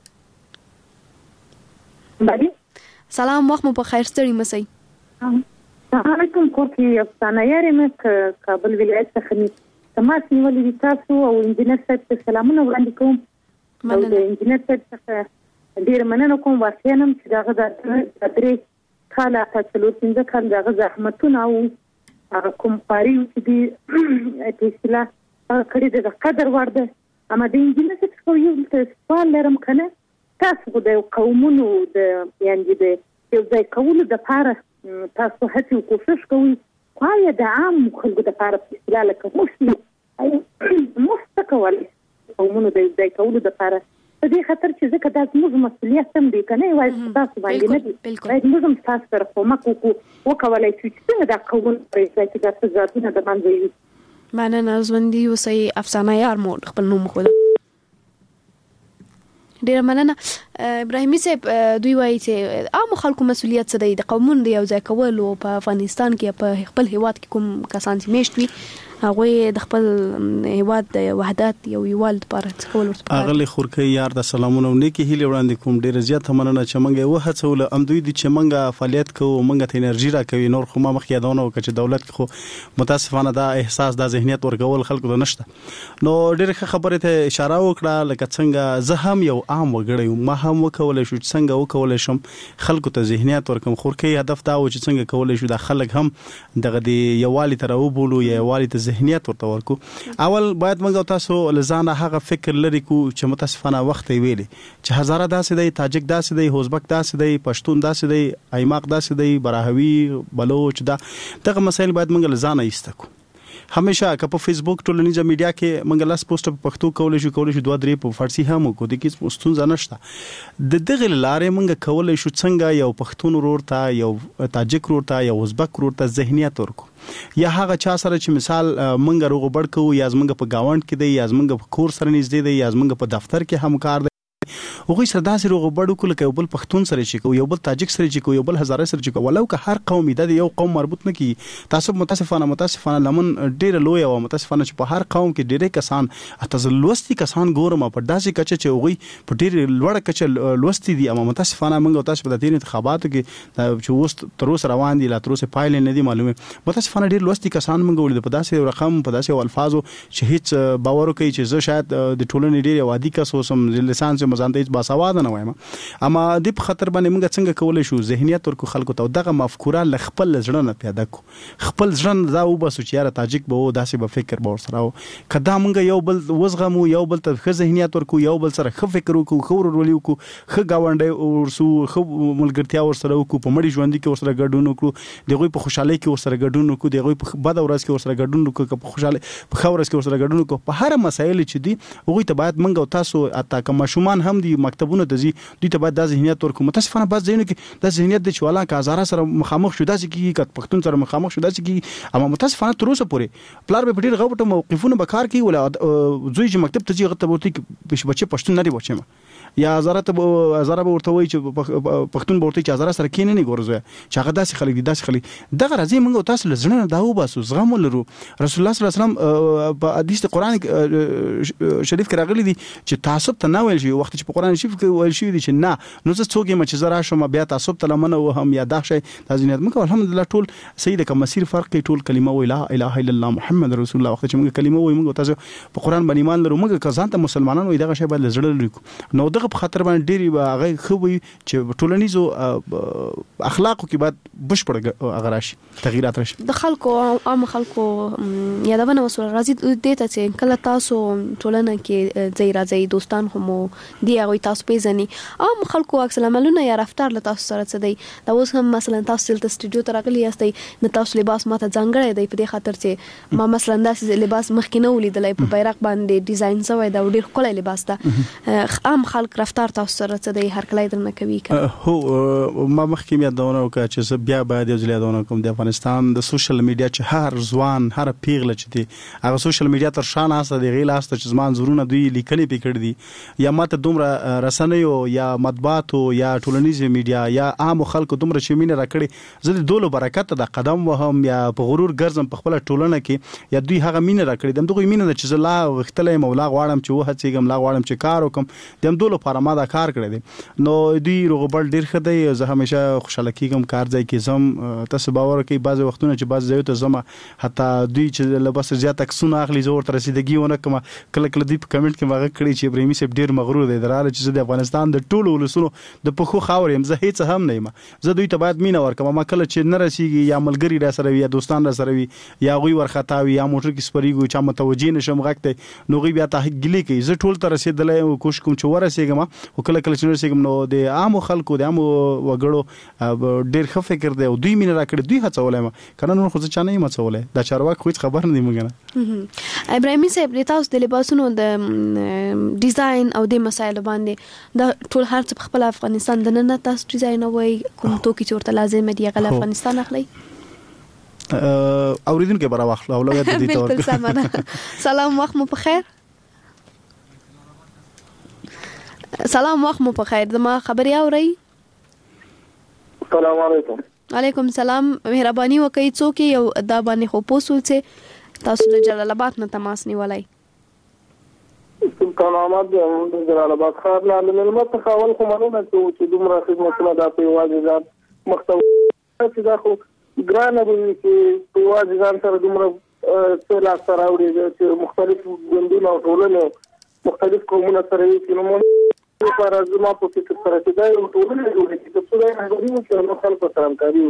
سلام وخت مو بخیر ستړي مسئ. السلام علیکم کوکی افسانه یاري مې کابل ولایت څخه تماس نیولې دي تاسو او انجینر صاحب ته سلامونه وړاندې کوم. او د انجینر صاحب څخه ډیر مننه کوم واقعا هم چې دغه د درې کاله تاسو څنګه کال دغه زحمتونه او هغه کوم پاري چې دي چې اصطلاح کړی د قدر ورده اما د انجینر صاحب یو سوال لرم کنه تاسو د قومونو د یعنی د یو ځای کولو د لپاره تاسو هڅه او کوشش کوئ خو د عام خلکو د لپاره په اصطلاح لکه مستقولي قومونو د ځای کولو د لپاره په دې خاطر چې ځکه دا زموږ مسؤلیت هم دی کنه وایي تاسو باندې نه دی باید موږ تاسو سره کومک وکولای شو چې څنګه دا قوم پرې ځای کې د ذاتونه د منځوي مننه ژوندۍ اوسئ افسانه یار مو خپل نوم خو ډیر مننه. ابراهیمي صاحب دوی وایي چې عام خلکو مسؤلیت څه دی د قومونو د یو ځای کولو په افغانستان کې په خپل هیواد کې کوم کسان چې میشت وي هغه د خپل هیواد د وحدت یو یوال لپاره څه کول ورته اغلی خورکې یار د سلامونه نیکی هیله وړاندې کوم ډیر زیات مننه چې منګه وهڅول ام دوی دي چې منګه فعالیت کوو منګه ته انرژي را کوي نور خو ما مخ یادونه وکړه چې دولت خو متاسفانه دا احساس دا ذهنیت ورکول خلکو ته نشته. نو ډیر خبره ته اشاره وکړه لکه څنګه زه هم یو عام وګړی ما هم وکولای شو چې څنګه وکولای شم خلکو ته ذهنیت ورکم خورکې هدف دا و چې څنګه کولای شو د خلک هم دغه دی یوالي تر وبولو یا یوالي ته ذهنیت ورته ورکو. اول باید موږ تاسو لزانه هغه فکر لري کو چې متاسفانه وخت ویلي چې هزاره داسې دی تاجک داسې دی ازبک داسې دی پښتون داسې دی ایماق داسې دی براهوي بلوچ دغه مسایل باید موږ لزانه ایستکو. همیشه که په فیسبوک ټولنیزه میډیا کې موږ لاس پوسټ په پښتو کولای شو 2-3 په فارسی هم کو د کیسه ستونزه نشته. د دغه لارې موږ کولای شو څنګه یو پښتون ورور ته یو تاجک ورور ته یو ازبک ورور ته ذهنیت ورکو یا هغه چا سره چې مثال موږ روغ بړ کوو یا موږ په گاوند کې دی یا موږ په کور سره نږدې دی یا موږ په دفتر کې همکار دی هغه سره داسې روغ بړ کول کې یو بل پښتون سره چې کو یو بل تاجک سره چې کو یو بل هزاره سره چې کو ولو که هر قوم د یو قوم مربوط نه کی تاسو متاسفانه لمن ډیر لوی او متاسفانه چې په هر قوم کې ډیره کسان اتزلوستي کسان ګورم په داسې کچه چې هغه په ډیر لوړ کچه لوستي دي اما متاسفانه موږ تاسو په دې انتخاباتو کې چې وست تر اوسه روان دي لا تر اوسه پایل نه دي معلومه متاسفانه ډیر لوستي کسان موږ ولید په داسې رقم په داسې الفاظو چې هیڅ باور کوي چې زه شاید د ټولنې ډیر وادي کس اوسم لسان چې مزاندې باسواد نه وایم اما د خطر باندې موږ څنګه کولای شو ذهنیت ورکو خلکو ته دغه مفکوره ل خپل ځړه نه پیدا کو خپل ځړه دا و بس چې یاره تاجک به داسې به فکر به سره کدا موږ یو بل وزغمو یو بل ته ذهنیت ورکو یو بل سره خو فکر وکړو خو ورولي وکړو خو گاونډي ورسو خو ملګرتیا ور سره وکړو په مړي ژوند کې ور سره ګډون وکړو دغه په خوشحالي کې ور سره ګډون وکړو دغه په بد ورځ کې ور سره ګډون وکړو په خوشحالي په خورس کې ور سره ګډون وکړو په هر مسایل چې دي هغه ته باید موږ تاسو اته کوم شومان هم دي مکتبونه د دوی ته باید د ذهنیت ورکو متاسفانه بعض ځینو کې د ذهنیت د چوالا کا هزاره سره مخامخ شو داسې کې کټ پښتون سره مخامخ شو داسې کې اما متاسفانه تر اوسه پورې پلار به ډیر غوټه موقفونه به کار کوي ولا زوی چې مکتب ته ځي غته ورته بچي پښتون نه دی بچي یا هزاره به ورته وایي چې پښتون به ورته چې هزاره سره کینې نه ګورځي چې هغه داسې خلک دي داسې خلک دغه راځي موږ تاسو له زړه نه دا وباسو زغم ولرو. رسول الله صلی الله علیه وسلم په حدیث قرآن شریف کې راغلي دي چې تعصب ته نه ویل شي. وخت چې په قرآن شریف کې ویل شي دي چې نه نو زه څوک یم چې زه راشم بیا تعصب ته لمنه وهم یا دا شی تاسو موږ الحمدلله ټول سید کوم مسیر فرق کوي ټول کلمه وی لا اله الا الله محمد رسول الله. وخت چې موږ کلمه وی موږ تاسو په قرآن باندې ایمان لرو موږ کزان ته مسلمانانو وي دغه شی باید زړه لرو نو دغه په خاطر باندې ډیری هغه خو وي چې ټولنیزو اخلاقو کې باید بشپړ هغه راشي تغیرات راشي. د خلکو عام خلکو یادونه وسول راځي د ته چې کله تاسو ټولنه کې ځای راځي دوستان هم دی هغه تاسو پیژني عام خلکو عکس العملونه یا رفتار له تاسو سره څه دی دا اوس هم مثلا تاسو ته سټوډیو ته راغلی یاستئ نو تاسو لباس ماته ځانګړی دی په دې خاطر چې ما مثلا داسې لباس مخکې نه ولیدلی په بیرغ باندې ډیزاین شوی دا ډېر ښکلی لباس ده عام خلک رفتار تاسو سره څه دی هرکلی درنه کوي هو ما مخکې یادونه وکړه چې زه بیا باید یو ځل یادونه کوم د افغانستان د سوشل میډیا چې هر ځوان هر پیغله چې دی هغه سوشل میډیا تر شان استه دی غیل استه چې زمان زورونه دوی لیکلي پکړ دي یا ماته دومره رسنیو یا مطبوعاتو یا ټولنیز میډیا یا عام خلکو دومره چې مینه راکړي زه د دولو برکت د قدم وهم یا په غرور ګرځم په خپل ټولنه کې یا دوی هغه مینه راکړي دغه مینه چې زه لا وختلې مولا غواړم چې وهڅېږم لا غواړم چې کار وکم د دولو لپاره ما دا کار کړی دی نو دوی روغبل ډیر ښه دی زه همیشه خوشاله کیږم کار ځای کې زم تاسو باور کوي بعض وختونه چې بعض ځایو ته زم حتی دوی چې لباس زیات عکسونه اخلي زه ورته رسیدګي ونه کوم کله کله دوی په کمنټ کې ماغه کړی چې ابراهیمي صاحب ډیر مغرور دی دراله چې د افغانستان د ټولو ولسونو د پخو خاور يم زه هیڅ هم نه یم زه دوی ته باید مینه ورکوم ما کله چې نه رسیږي یا ملګری را سره وي یا دوستان را سره وي یا غوي ورختاوي یا موټر کې سپریږي چې متوجي نشم غکته نو غي بیا ته ګلی کوي زه ټول ته رسیدلې کوشش کوم چې ورسېږم او کله کله چې رسېږم نو د عام خلکو د عام وګړو ډیر ښه فکر دی او دوی مینه راکړي دوی هڅولای ما کنه نو خو ځ چانه یې مڅولای دا چارواک خو خبر نه دی مګنه ابراهیمي صاحب تاسو د لباسونو د ډیزاین او د مسایلو باندې دا ټول هر څه په خپل افغانستان د نن تاسو ډیزاین وای کوم توکي چې ورته لازم دی غل افغانستان اخلي اوریدونکو برا واخلو اولویت دي تور بالکل سمانه سلام وخت مو په خیر سلام وخت مو په خیر زما خبري اوري السلام علیکم علیکم سلام مهرباني وکړئ څوک یو دا باندې خو پوسول چې تاسو د جلال آباد نه تماس نیولای سلطان احمد د جلال آباد ښار نه ملمت خاول خو مننه چې دومره خدمتونه دا په واجب ځان محتوی چې دا خو ګرانه دي چې په واجب ځان سره دومره څه لا سره وړي چې مختلف ګوندونه او ټولنه مختلف قومونه سره یې چې نو پر ازما په فکر سره چې دا یو ټولنه جوړه چې د څه نه غوړي چې نو خلک سره همکاري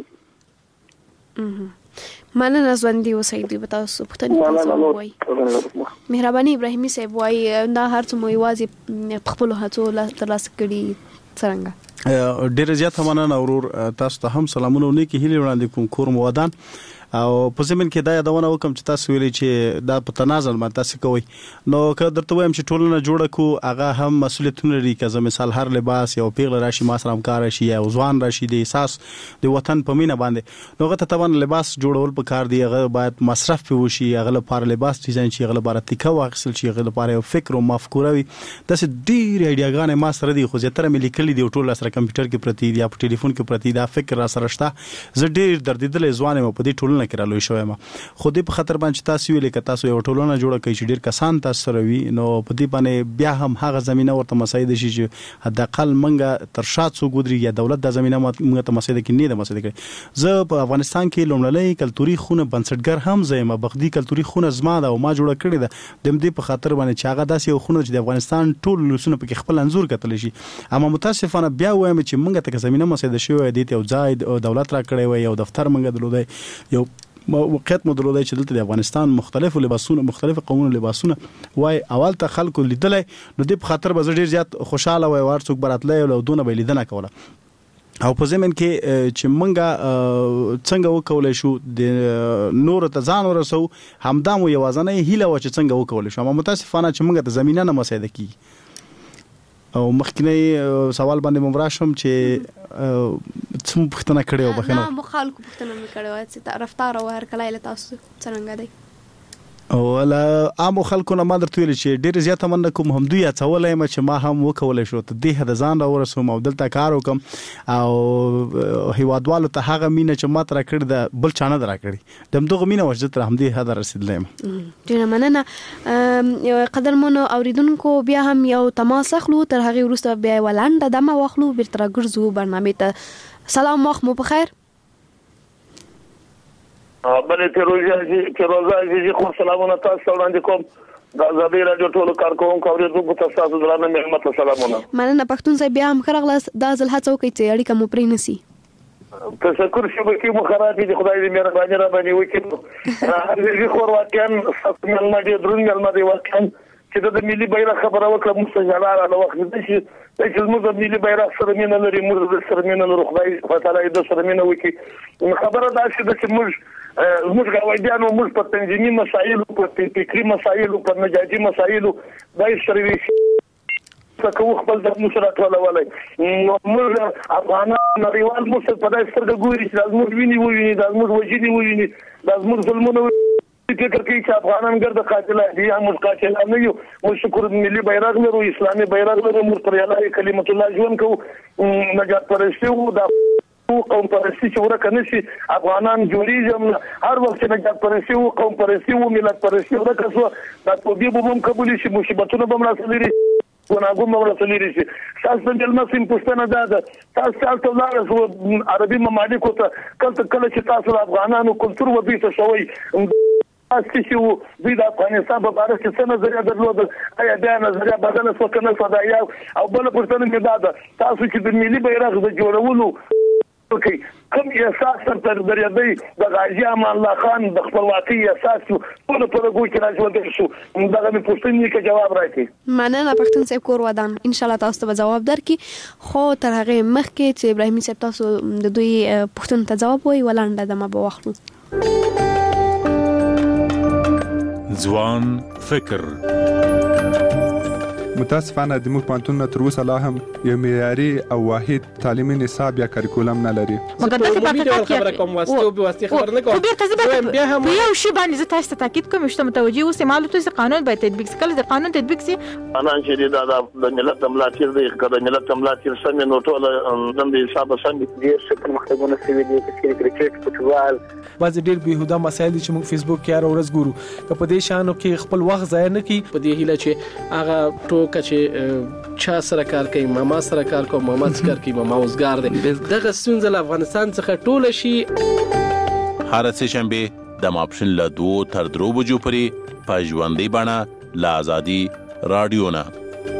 وکړي مننه ژوندۍ اوسئ دوی به تاسو پوښتنې تاسو وایي مهرباني ابراهیمي صاحب وایي دا هر څه مو یوازې په خپلو هڅو ترلاسه کړي څرنګه ډېر زیات مننه ورور تاسو ته هم سلامونه ونکي هیله وړاندې کوم کور مو ودان او په زمين کې دا یادونه وکم چې تاسو ویلي چې دا په تنازل باندې تاسو کوي نو که درته وایم چې ټولنه جوړه کو هغه هم مسؤلیتونه لري که مثال هر لباس یو پیغله راشي ما سره همکار شي یا ځوان راشي د احساس د وطن په مینه باندې نو هغه ته طبعا لباس جوړول په کار دی هغه باید مصرف په وشي هغه لپاره لباس ډیزاین شي هغه لپاره تکه واخیستل شي هغه لپاره یو فکر او مفکوره وي تاسو ډیر ایډیاګانې ما سره دي خو زیاتره مې لیکلي دي ټول سره کمپیوټر کې پرتی دي یا په ټلیفون کې پرتی دا فکر را سره شته زه ډیر دردیدل ځوان مې په دې ټولنه کې رالوي شوم خو دې په خطر باندې تاسو ویل کې تاسو یو ټولنه جوړه کوي چې ډیر کسان تاسو سره وي نو په دې باندې بیا هم هغه زمينه ورته مساعده شي چې حد اقل منګه تر شات سو ګودري یا دولت د زمينه موږ ته مساعده کې نه ده مساعده کوي زه په افغانستان کې لومړی کلتوري خونه بنسټګر هم زما بغدی کلتوري خونه زما ده او ما جوړه کړې ده د دې په خاطر باندې چې هغه داسې یو خونه چې د افغانستان ټول لسونه په خپل انزور کتل شي اما متاسفانه بیا وایم چې موږ ته زمينه مساعده شوی دي ته ځای دولت را کړی وي او دفتر موږ درلودای یو موقعیت مدلودای چې دلته د افغانستان مختلفو لباسونو مختلف قومونو لباسونه وای اول ته خلکو لیدلای نو د خاطر به ډیر زیات خوشاله وای ورڅوک براتلای او دونه به لیدنه کوله او په زمين کې چې مونږه څنګه وکولای شو د نور ته ځان ورسو همدامو یوازنه هیله و چې څنګه وکولای شو اما متاسفانه چې مونږه د زمينه نه مساعده کی او مخکنی سوال باندې ممراشم چې څوم پښتنه کړي او بخنه نه مخالکو پښتنه مې کړي چې رفتار او هر کله له تاسو څنګه دی ولا عام خلکو نه ما درته ویل چې ډېر زیاته مننه کوم هم دوی اڅولای ما چې ما هم وکولای شو ته دې د ځان را ورسوم او دلته کار وکم او هیوادوالو ته هغه مینه چې ما تر کړی د بل چانه درا کړی دمدغه مینه وجه تر هم دې هدا رسیدلم. ډېر مننه قدرمنو اوریدونکو. بیا هم یو تماس اخلو تر هغه وروسته بیا ولانډه دمه واخلو بیرته ګرځو برنامه ته. سلام وخت مو بخیر. بلې فیروزه خو سلامونه تاسو ته وړاندې کوم د ازادي رادیو ټولو کارکونکو اوریدونکو ته تاسو درانه مهمت سلامونه. مننه پښتون صاحب بیا هم خرغلاس د ځل هڅه وکړئ چې اړیکه مو پرې نسی. تشکر شبکې مخراطي د خدای دې مهرباني را باندې وکړي. زه خو واقعا خپل ملمدي درون ملمدي واقعا چې د ملي بیرغ خبره وکړه مستجلال على وخت دې چې موږ د ملي بیرغ سره مینه لري موږ د سره مینه لرو خدای تعالی دې سره مینه وکړي. خبره دا چې موږ غواړو موږ په تنظیمي مسایلو په فکری مسایلو په مجازي مسایلو دای سره څنګه خپل د موږ سره ټولولای موږ افغانان نړیوال موږ په دای سره ګوري چې موږ ویني د موږ وجني ویني د موږ ظلمونه فکر کوي چې افغانان ګرځي قاتل دي یا موږ قاتل نه یو موږ شکر ملي بیرغ لرو اسلامي بیرغ لرو موږ پر الله کلمت الله ژوند کوو نجات پرستی وو د قوم پرستی چې ورکه نشي افغانان جوړیږي هر وخت نجات پرستی وو قوم پرستی وو ملت پرستی ورکه سو د توبې به هم قبول شي مصیبتونه به مرسلري ګناګوم مرسلري شي تاسو د المسلم پښتنه ده تاسو ته لاره عربي ممالکو ته کله چې تاسو افغانانو کلچر و دې ته شوي چې دوی د افغانستان په اړه څه نظریه درلوده آیا دا نظریه بدله شو کنه صدا یا او بل پښتنه مې دا تاسو چې د ملي بیرغ د جوړولو کوم احساس تر درېدې د غازی امان الله خان د خپلواکۍ احساس ټول په دغه کې راځول شو دغه مې پښتني کې جواب راکړي. مننه پښتون صاحب کور ودان ان شاء الله تاسو ته جواب درکړي خو تر هغه مخکې چې ابراهیمي صاحب تاسو د دوی پښتون ته جواب وایي ولانډه دمه به واخلو. ځوان فکر متاسفانه د موږ پانتون تر اوسه لا هم یو معیاري او واحد تعلیمي نصاب یا کریکولم نه لري. مګر د حقیقت خبره کوم واسطه خبر نه کوم. خو بیا هم یو شی باندې زه تاسو ته تاکید کوم چې متوجي اوسئ معلومات چې قانون باید تطبیق کړي د قانون تطبیق سي انا چې د ملت ملاتړ دی کله ملت ملاتړ سم نو ټول د حساب سم دي چې مختګونه سوي دي چې کرکټ فوټبال بعض ډېر بهوده مسایل چې موږ فیسبوک کې هر ورځ ګورو که په دې شانو کې خپل وخت ضایع نه کړي په دې هیله چې هغه ټوکه چې چا سره کار کوي ماما سره کار کوي ماما سره کار کوي ماما اوسګار دی دغه ستونزه له افغانستان څخه ټوله شي. هر سه شنبه د ماپښین له 2 تر 3 بجو پورې په ژوندۍ بڼه له ازادي رادیو نه.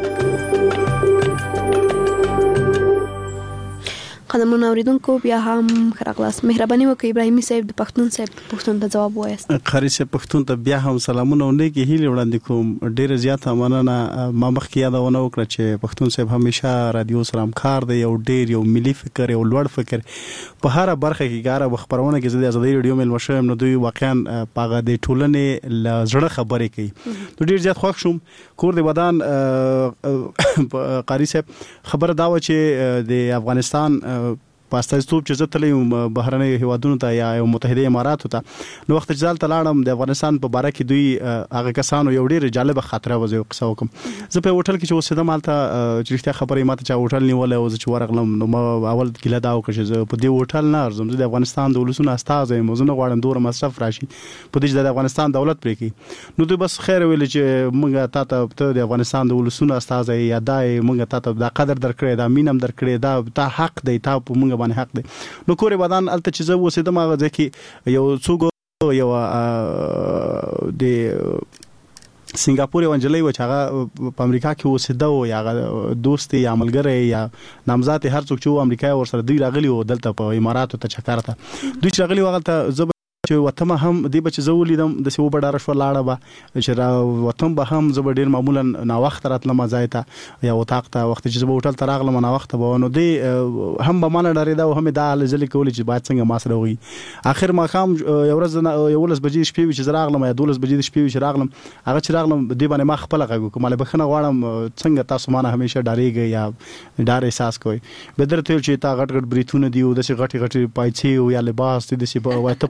قدمونه اوریدونکو بیا هم خراغلاس مهرباني وکړئ ابراهیمي صاحب د پښتون صاحب پښتون ته جواب وایست. خاري صاحب پښتون ته بیا هم سلامونه او نیکی هیله وړاندې کوم. ډیره زیاته مننه ما مخکې یادونه وکړه چې پښتون صاحب همیشه رادیو سره همکار دی او ډیر یو ملي فکر او لوړ فکر په هر برخه کې ګاره خبرونه کې د ازادي رادیو مل مشم نو دوی واقعا پاغه د ټولنې لزړه خبرې کوي. نو ډیر زیات خوښ شوم کور دی ودان قاری صاحب خبر دا و چې د افغانستان پاستایستوب چې زتلې بهرنۍ هیوادونو ته یا متحده اماراتو ته نو وخت چې ځل تلاړم د افغانستان په باره کې دوی هغه کسانو یو ډېر جالب خاطره وځي قصه وکم. زه په هوټل کې چې اوسېدم مالته چې رښتیا خبرې ماته چې هوټل نیول او چې ورغلم نو ما اول ګیله دا وکړ چې په دې هوټل نه ارزم د افغانستان د ولسونو استاد یم زه نه غواړم دوره مصرف راشي په دې د افغانستان دولت پرې کی نو دوی بس خیر ویل چې موږ ته د افغانستان د ولسونو استاد یا دای موږ ته د قدر درکړې دا مینم درکړې دا تا حق دی تا په موږ باندې حق دی. نو کور ودان الته چې زه وسیدم هغه ځکه یو څوک یو د سنگاپور یو انجلۍ و چې هغه په امریکا کې وسیده او یا دوست یا ملګری یا نامزد هر څوک چې امریکا ورسره دی راغلی او دلته په اماراتو ته چکر ته دوی چې راغلی وغلته چې وطن هم دی بچ زولیدم د سیو بډاره شو لاړه به چې را وطن به هم زبر ډیر معمولا نا وخت راتله مزایته یا وطاق ته وخت چې زبر هوټل ته راغلم نا وخت به نو دی هم به مانه ډارې دا هم دا لزل کولی چې باید څنګه ما سره وي اخر ما خام یو ورځ یو ولس بجې شپې چې راغلم یا 12 بجې شپې چې راغلم هغه چې راغلم دی باندې ما خپل غږ کوم له بخنه غواړم څنګه تاسو مانه همیشه ډاریږي یا ډار احساس کوي بدرته چې تا غټ غټ بریتونه دی او د غټي غټي پایڅې او یا لباس دي چې په وته پټان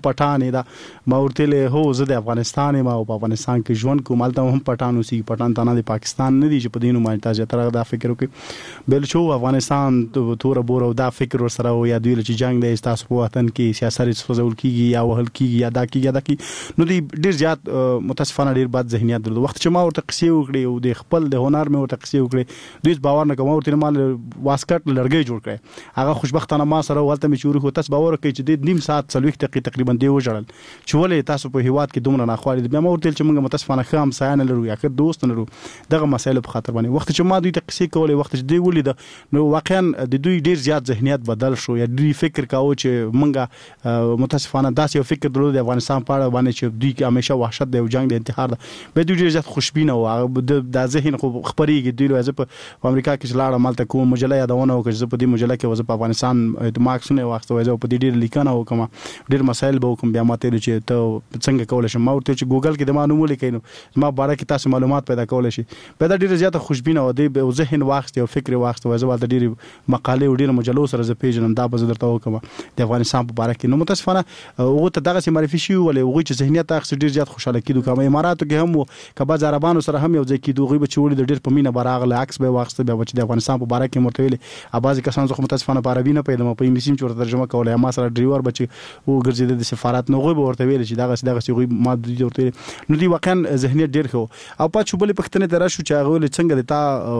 افغانستان دا ما ورته هو زه د افغانستان ما او په افغانستان کې ژوند کوم مالته هم پټانو سي پټان تانه د پاکستان نه دی چې په دینو باندې تاسو تر دا فکر وکړي بل شو افغانستان تور بور او دا فکر سره یا دوی چې جنگ د تاسو په وطن کې سیاست سوزول کیږي یا وهل کیږي یا دا کیږي نو دی ډیر زیات متاسفانه ډیر بد ذهنیت درلود وخت چې ما ورته قصې وکړي او د خپل د هنر مې ورته قصې وکړي دوی باور نه کوم ورته مال واسکټ لړګي جوړ کړي هغه خوشبختانه ما سره ولته مې چوري هو تاسو باور کوي چې د نیم ساعت 30 دقیقې تقریبا دی وژړل چې ولې تاسو په هیواد کې دومره ناخوالي بیا ما ورته چې موږ متاسفانه خام سایانه لرو یا که دوست نه لرو دغه مسایل په خاطر باندې وخت چې ما دوی ته قصې کولې وخت چې دوی ولید نو واقعا د دوی ډیر زیات ذهنیت بدل شو یا دوی فکر کاوه چې موږ متاسفانه داسې یو فکر درلود د افغانستان په اړه باندې چې دوی همیشه وحشت دی او جنگ د انتحار ده به دوی ډیر زیات خوشبینه او د ذهن خو خبريږي دوی له په امریکا کې لاړه مالته کوم مجله یادونه وکړه چې په دې مجله کې وځ په افغانستان مارکسونه واخته وځو په دې ډیر لیکنه وکم ډیر مسایل به وکم بیا ماته چې ته څنګه کولای شم ما ورته چې ګوګل کې د معلومات لیکینو ما باره کې تاسو معلومات پیدا کولای شي پیدا ډیر زیاته خوشبینه و دی به ذهن واخته او فکر واخته وځو د ډیر مقاله او ډیر مجلو سره ز پیژنم دا به درته وکم د افغانستان په باره کې نو متاسفانه او ته دغه سي معرفي شي ولې وغه چې ذهنیت اخ ډیر زیات خوشاله کیدو کوم اماراتو کې هم کبا عربانو سره هم یو ځای کیدو غي به چوړي د ډیر په مینه براغله عکس به واخته به د افغانستان په باره کې مرتویل اباځي کسان زخه متاسفانه په عربي نه پیدم په انګلیسي چور ترجمه کوله ما سره ډریور بچي او ګرځیدل د سفارت نو غوي ورته ویل چې دغه غوي ما د ورته نو دی واقعا ذهنیت ډیر خو او پات شو بل پختنه تر شو چې هغه ول څنګه د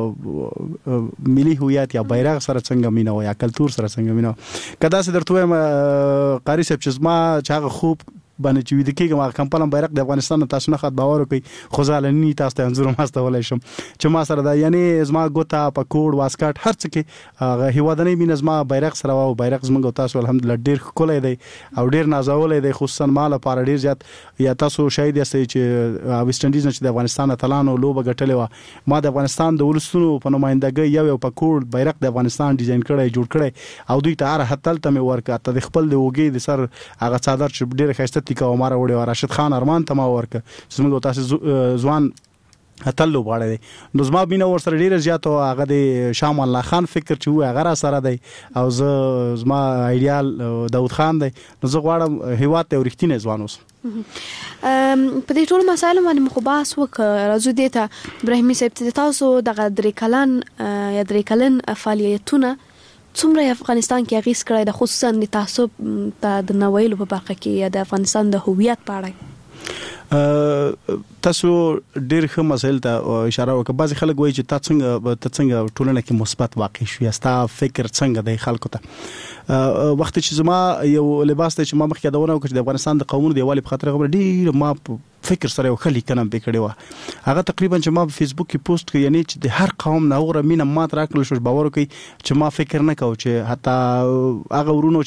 تا ملي هویت یا بیرغ سره څنګه مینه یا کلچر سره څنګه مینه کدا سره درته قاری صاحب چې ما چې هغه خوب باندې چې وید کېږم هغه کمپلم بیرغ د افغانستان تاسو نه خاط باور کوي خو ځالنی تاسو ته انزور ماسته ولای شم چې ما سره دا یعنی زما ګوتا په کوډ واسکټ هر څه کې هغه هیوادنی مين زما بیرغ سره او بیرغ زما تاسو الحمدلله ډیر کولای دی او ډیر نازولای دی خصوصا مال لپاره ډیر زیات یا تاسو شاید یاستئ چې ویسټ انډیز نه چې د افغانستان تلانو لوبه ګټلې و ما د افغانستان د ولستونو په نمائندګۍ یو په کوډ بیرغ د افغانستان ډیزاین کړی جوړ کړی او دوی ته هر هتل ته مې ورکا ته خپل د وګي د سر هغه څادر چې ډیر خسته تي کوم مار وړي راشد خان ارمان ته ما ورک چې موږ تاسو ځوان هتلو باندې نو زما بینه ور سره ډیره زیات او هغه د شام الله خان فکر چې و هغه را سره دی او زما ایډیال داود خان دی نو زه غواړم هیواد ته ورښتینه ځوان اوس په دې ټول مسایلو باندې مخباس راځو دې ته ابراهیمي صاحب تاسو دغه درې کلن فعالیتونه څومره افغانستان کې اغیز کړی د خصوصا د تعصب د نوایلو په برخه کې یا د افغانستان د هویت په اړه تاسو ډیر ښه مسایل ته اشاره وکړه بعضی خلک وایي چې تاسو څنګه ټولنه کې مثبت واقع شوي ستا فکر څنګه دی خلکو ته وخت چې زما یو لباس ته چې ما مخکې داونه وکړ د افغانستان د قومونو دی والی په خاطر خبر ډیر ما فکر سره یو خلی کنه به کړی و هغه تقریبا چې ما په فیسبوک کې پوسټ کړ یعنی چې د هر قوم نه اوره مینه مات راکړل شو باور کوي چې ما فکر نه کاوه چې حتی هغه ورونو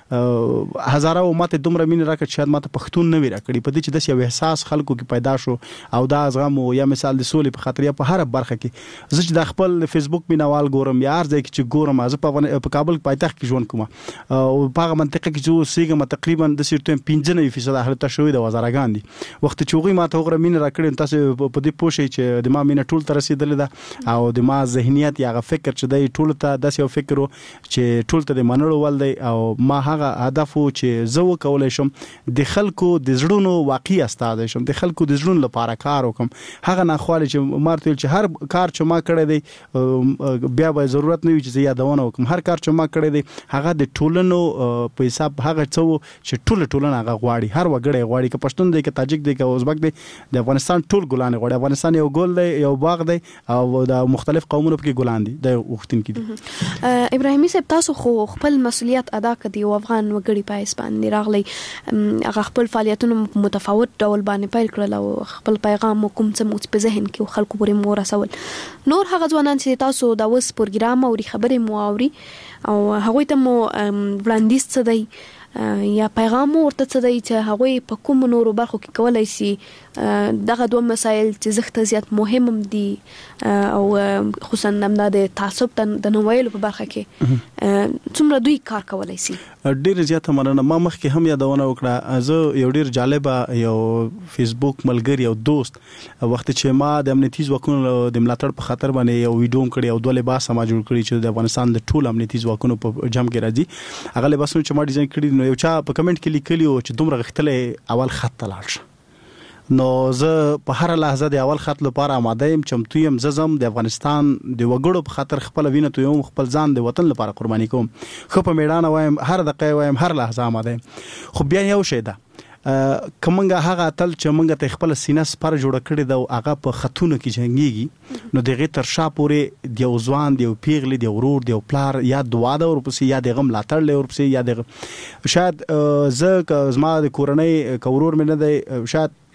چې هزاره او ماته دومره مینه راکړ چې ماته پښتون نه وی راکړي په دې چې د یو احساس خلکو کې پیدا شو او دا زغم یا مثال د سولې په خاطر یا په هر برخه کې زه چې د خپل فیسبوک مینوال ګورم یا ارزه کې چې ګورم از په کابل پایتخت کې ژوند کوم او په هغه منطقه کې چې سیګم تقریبا د 15% اهل شوی د وزارګان دي وخت چې غوي ما ته غره مين راکړین تاسو په دې پوښی چې د ما مين ټول تر رسیدل ده او د ما ذهنیت یا فکر چې د ټول ته د یو فکر چې ټول ته د منلو ول دی او ما هغه هدف چې زه وکولای شم د خلکو د زړونو واقعي استاد شم د خلکو د زړونو لپاره کار وکم هغه نه خالي چې مارته چې هر کار چې ما کړی دی بیا به ضرورت نه وي چې یادونه وکم هر کار چې ما کړی دی هغه د ټولنو په حساب هغه څو چې ټولنه هغه غواړي هر وګړی غواړي که پښتون دی که تاجک دی که ازبک دی د افغانستان ټول ګلان غواړي افغانستان یو ګل دی یو باغ دی او د مختلف قومونو په ګلان دي د وختین کې دي ابراهیمي صاحب تاسو خو خپل مسولیت ادا کړی او افغان وګړي په اسبان دی راغلی هغه خپل فعالیتونه متفاوت ډول باندې پیل کړل او خپل پیغام کوم څه مو په ذهن کې خلکو پورې مو رسول نور هغه ځوانان چې تاسو دا وس پروګرام او خبرې مو اوري او هغه ته مو وړاندیز څه دی یا پیغام ورته څه دی چې هغه په کوم نورو برخو کې کولای شي دغه دوه مسایل چې زخت زیات مهم دي او خصوصا د تعصب د نوایلو په برخه کې څومره دوی کار کولای شي ډیر زیات مننه ما مخکې هم یادونه وکړه زه یو ډیر جالب یو فیسبوک ملګری او دوست وخت چې ما د امنیتي ځواکونو د ملاتړ په خاطر باندې یو ویډیو کړی او دوه لباس ما جوړ کړی چې د افغانستان د ټول امنیتي ځواکونو په جمع کې راځي هغه لباسونه چې ما ډیزاین کړی نو یو چا په کمنټ کې لیکلی و چې دومره غختلې اول خط ته لاړ شه. نو زه په هر لحظه د اول خط لپاره آماده یم، چمتو یم. زم د افغانستان د وګړو په خاطر خپل وینه تویم، خپل ځان د وطن لپاره قرباني کوم. خو په میدان وایم، هر دقیقه وایم، هر لحظه آماده یم. خو بیا یو شی ده، کومنګه هغه اتل چې موږ ته خپل سینه سپر جوړ کړی دا هغه په خطونو کې جنگيږي، نو دغه تر شا پورې د یو ځوان، د یو پیغلی، د ورور، د پلار یا دعا د ورپسې یا د غم لاتړ له ورپسې یا د شاید زه زما د کورنۍ کورور مې نه دی،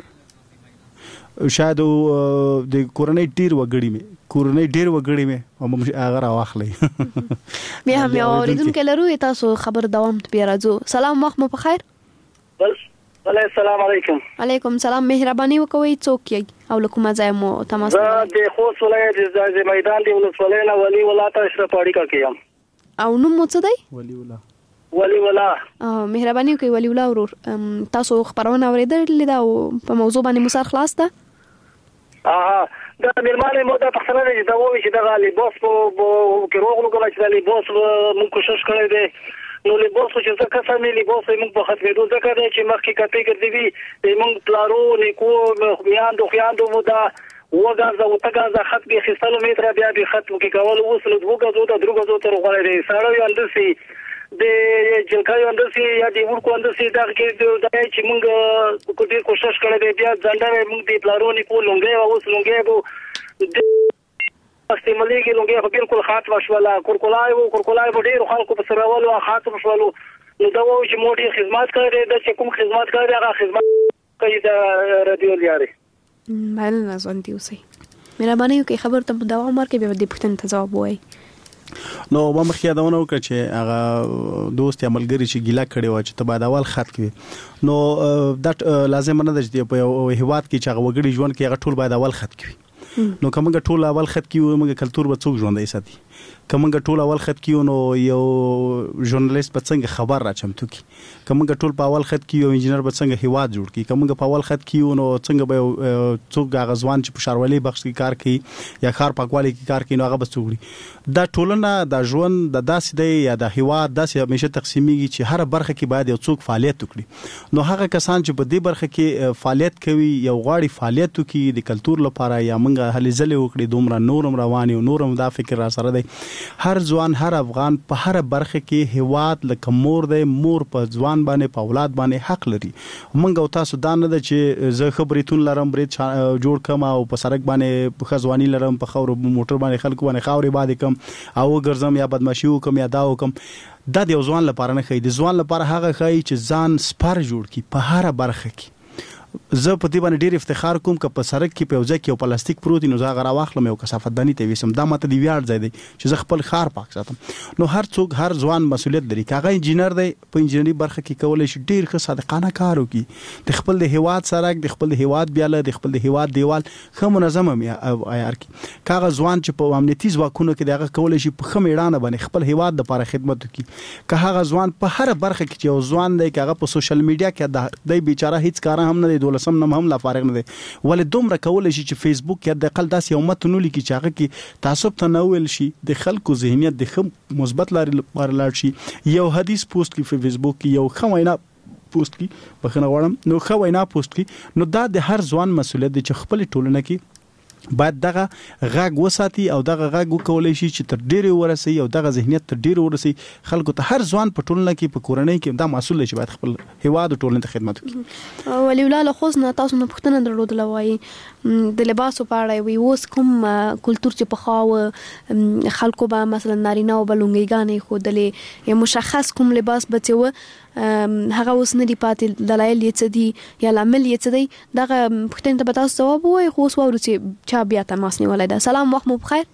شاید د کورنۍ ډیر وګړي مې هغه راواخلې. بیا هم یو اوریدونکو لرو، تاسو خبر دوام ته بیا راځو. سلام، وخت مو په خیر. السلام علیکم. علیکم سلام. مهرباني وکوئ، څوک یې او له کومه ځای مو تماس کوئ؟ د خوست ولایت د میدان دی ولسوالۍ نه ولی ولا ته اشرف اړیکه کیم. او نوم مو څه دی؟ ولی ولا. مهرباني وکوئ ولی ولا ورور، تاسو خبرونه اوریدلې ده او په موضوع باندې مو سر خلاص ده؟ دا مېرمانې مو دا پښتنه ده دا وایي چې دا لیباس په کې روغ نو چې دا لیباس مونږ کوشش کړی دی، نو لیباس چې څه قسمه لیباس مونږ په ختمېدو ځکه دی چې مخکې کپی ګرځوي مونږ پلارو نیکو میاندو خیاندو مو دا وګازه او تګازه خط به خستلو متر بیا به خط کې کول اوس له 2 غزو ته 3 غزو تر غوړې دی ساړو اندسي د جلکایو اندسي یا د ورکو اندسي دا کې دا چې مونږ کو دې کوشش کړې دی بیا ځندره مونږ د پلارو نیکو لونګي او اوس لونګي بو استعماليږي لونګي په بالکل خاطر وشولا کورکولای ډیر خلکو په سرولو خاطر وشولو، نو دا و چې مو ډیر خدمت کړی د چې کوم خدمت کړی هغه خدمت کوي د رادیو لیاري. بله نازون دی اوسئ. مهرباني وکړئ خبر ته دوام ورکړئ، بیا دې پوښتنې ته ځواب ووایئ. نو ما مخکې یادونه وکړه چې هغه دوست یا ملګری چې ګیله کړی و چې ته باید اول خط کوي، نو دا لازم نه ده چې په یو هیواد کې چې هغه وګړي ژوند کوي هغه ټول باید اول خط کوي. نو کومه ټول اول خط کیو موږ کلچر به څوک ژوندۍ ساتي؟ کومه ټول اول خط کیو نو یو ژورنالیست به څنګه خبر را چمتو کی؟ کومه ټول په اول خط کیو انجینر به څنګه هیواد جوړ کی؟ کومه په اول خط کیو نو څنګه به څوک غزوان چې په شاروالي بخش کې کار کوي یا خار پاکوالي کې کار کوي نو هغه به څوګړي. دا ټولنه د ژوند د داسې دی یا د هیواد داسې همیشه تقسیمیږي چې هر برخه کې باید یو څوک فعالیت وکړي. نو هغه کسان چې په دې برخه کې فعالیت کوي یو غواړي فعالیت وکړي د کلچر لپاره یا موږ هلې ځلې وکړي دومره نورم رواني او نورم دا فکر را سره دی. هر ځوان هر افغان په هر برخه کې هیواد لکه مور دی، مور په ځوان باندې په اولاد باندې حق لري. موږ او تاسو دا نه ده چې زه خبرېتون لرم برید جوړ کم او په سړک باندې په خزوانی لرم په خاور موټر باندې خلکو باندې خاورې باندې کم او ګرځم یا بدمعشي وکم یا دا وکم. دا د ځوان لپاره نه ښایي. د ځوان لپاره هغه ښایي چې ځان سپر جوړ کی په هر برخه کې. زه په دې باندې ډیر افتخار کوم که په سړک کې په یو ځای کې یو پلاستیک پروت نو زه غره واخلم یو کثافت دانی ته وسم، دا ماته دی ویاړ ځای دی چې زه خپل خار پاک ساتم. نو هر څوک هر ځوان مسولیت لري. کاغه انجینر دی په انجینری برخه کې کولای شي ډیر ښه صادقانه کار وکړي، د خپل د هیواد سړک، د خپل د هیواد بیاله، د خپل د هیواد دیوال ښه منظم عیار کړي. کاغه ځوان چې په امنیتي ځواکونو کې دغه کولای شي په ښه میړانه باندې خپل هیواد لپاره خدمت وکړي. که هغه ځوان په هر برخه کې یو ځوان دی کاغه په سوشل میډیا کې د بیچاره هیڅ کار هم نه دی، دولسم نم هم فارغ نه دی، ولې دومره کولای شي چې فیسبوک یا د خپل داسې یو متن لیکي چې هغه کې تعصب ته نه ویل شي، د خلکو ذهنیت د خم مثبت لارې لپاره لاړ شي. یو حدیث پوسټ کی فیسبوک کې یو خوینا پوسټ کی بخنه غواړم نو خوینا پوسټ کی نو دا د هر ځوان مسولیت دی چې خپل ټولنه کې باید دغه غږ وساتي او دغه غږ وکولای شي چې تر ډیره ورسي او دغه ذهنیت تر ډیره ورسي خلکو ته. هر ځوان په ټولنه کې په کورنۍ کې دا مسؤل دی چې باید خپل هیواد او ټولنې ته خدمت وکړي. ولی ولاله خو نه تاسو نه پوښتنه درلودل وایي د لباسو په اړه وي اوس کوم کلچر چې په خاو خلکو به مثلا نارینه او بلونګیګانې خودلې یا مشخص کوم لباس بچو هغه اوس نه دی پاتې، دلایل یې څه دي یا لامل یې څه دی؟ دغه پوښتنې ته به تاسو ځواب ووایئ. خو اوس واورو چې چا بیا تماس نیولی ده. سلام، وخت مو بخیر.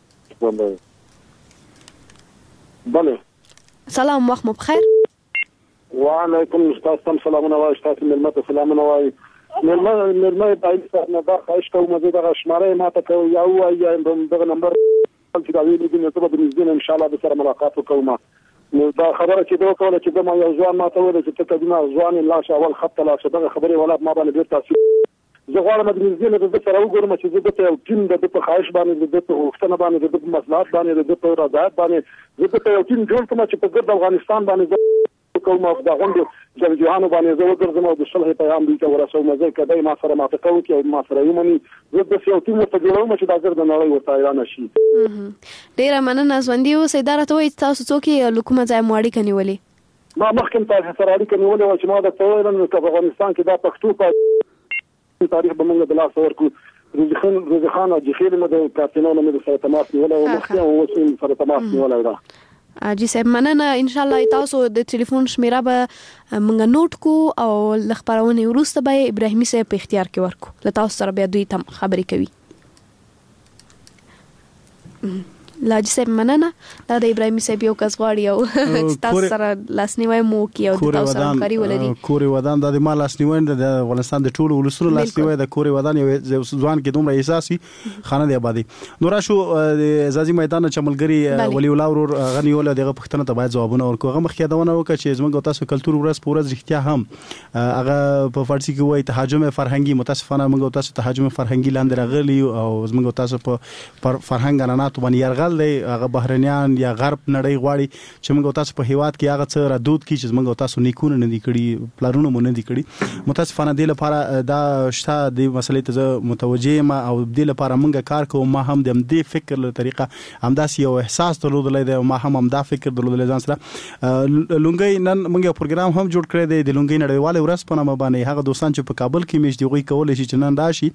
بله سلام، وخت مو بخیر. وعلیکم السلام. سلامونه وایي تاسو مېلمه ته سلامونه وایي. مېلمه باید نه دا خواهش کوم زه دغه شماره ماته کوم یا وایي دغه نمبر چې دا ویلي دي نو ته به نږدې ان شاء الله به سره ملاقات وکوم. نو دا خبره چې دوی کوله چې ما یو ځوان ماته ویل چې ته کدينه ځوان لاشه اول خط لاشه دغه خبره ولا ما باندې ډیر تاثیر. زه غواړم د نږدې د سره وګورم چې زه د یو ټیم د په خواهش باندې د غوښتنه باندې د مصلحت باندې د رضایت باندې زه د یو ټیم جوړ کړم چې په ګرد افغانستان باندې کوم او د غونډو جرجوهانو باندې زه وګرځم او د صلح پیغام دوی ته ورسوم زه کدی ما سره موافقه وکړي او ما سره یمني زه د یو ټیم په جوړوم چې دا ګرد نړۍ ورته اعلان شي. ډیره مننه ژوندۍ اوسئ. دا راته وایي تاسو څوک یې له کومه ځایه مو اړیکه نیولې؟ ما مخکې تاسو سره اړیکه نیولې وه چې ما درته وویل نو په افغانستان کې دا پښتو په تاریخ به موږ د لاس ورکړو. روزي خان او جخیل مو د کارتینونو مې سره تماس نیولی او مخکې اوس سره تماس نیولی ده. جی صاحب مننه. ان شاء الله تاسو د ټلیفون شمیره به موږ نوٹ کو او ل خبرونه وروسته به ابراهیمي صاحب په اختیار کې ورکو له تاسو سره بیا دوی تم خبرې کوي. لاجی صاحب مننه. دا د ابراهیمي صاحب یو کس غواړي او تاسو سره لاسنیوي مو کوي او تاسو سره همکاري ولري. کوري ودان د ما لاسنیوي د افغانستان د ټولو ولسونو لاسنیوي د کوري ودان یو ځوان کې دومره احساسي خانه دی آبادی. نو راشو د ازازي میدان چملګری ولی الله ورور غنی ول دغه پښتنه ته باید ځوابونه ورکو. هغه مخکې دونه وکړي چې زموږ تاسو کلتور ورځ پورز رښتیا هم هغه په فارسی کې وایي تهاجم فرهنګي. متاسفانه موږ تاسو تهاجم فرهنګي لاندې راغلي او زموږ تاسو په فرهنګ عنعنات باندې يرغل دی. هغه بهرنیان یا غرب نړۍ غواړي چې موږ تاسو په هیواد کې هغه څه ردود کړي چې موږ تاسو نیکونه نه دي کړي پلانونه مونږ نه دي کړي. متاسفانه د لپاره دا شته د مسلې ته متوجه ما او د لپاره موږ کار کوو. ما هم د دې فکر له طریقه همداسې یو احساس درلودلای دی. ما هم دا فکر درلودلای ځان سره. لونګي نن موږ پروګرام هم جوړ کړی دی د لونګي نړیواله ورځ په نامه باندې. هغه دوستان چې په کابل کې میش دی غوي کولای شي چې نن راشي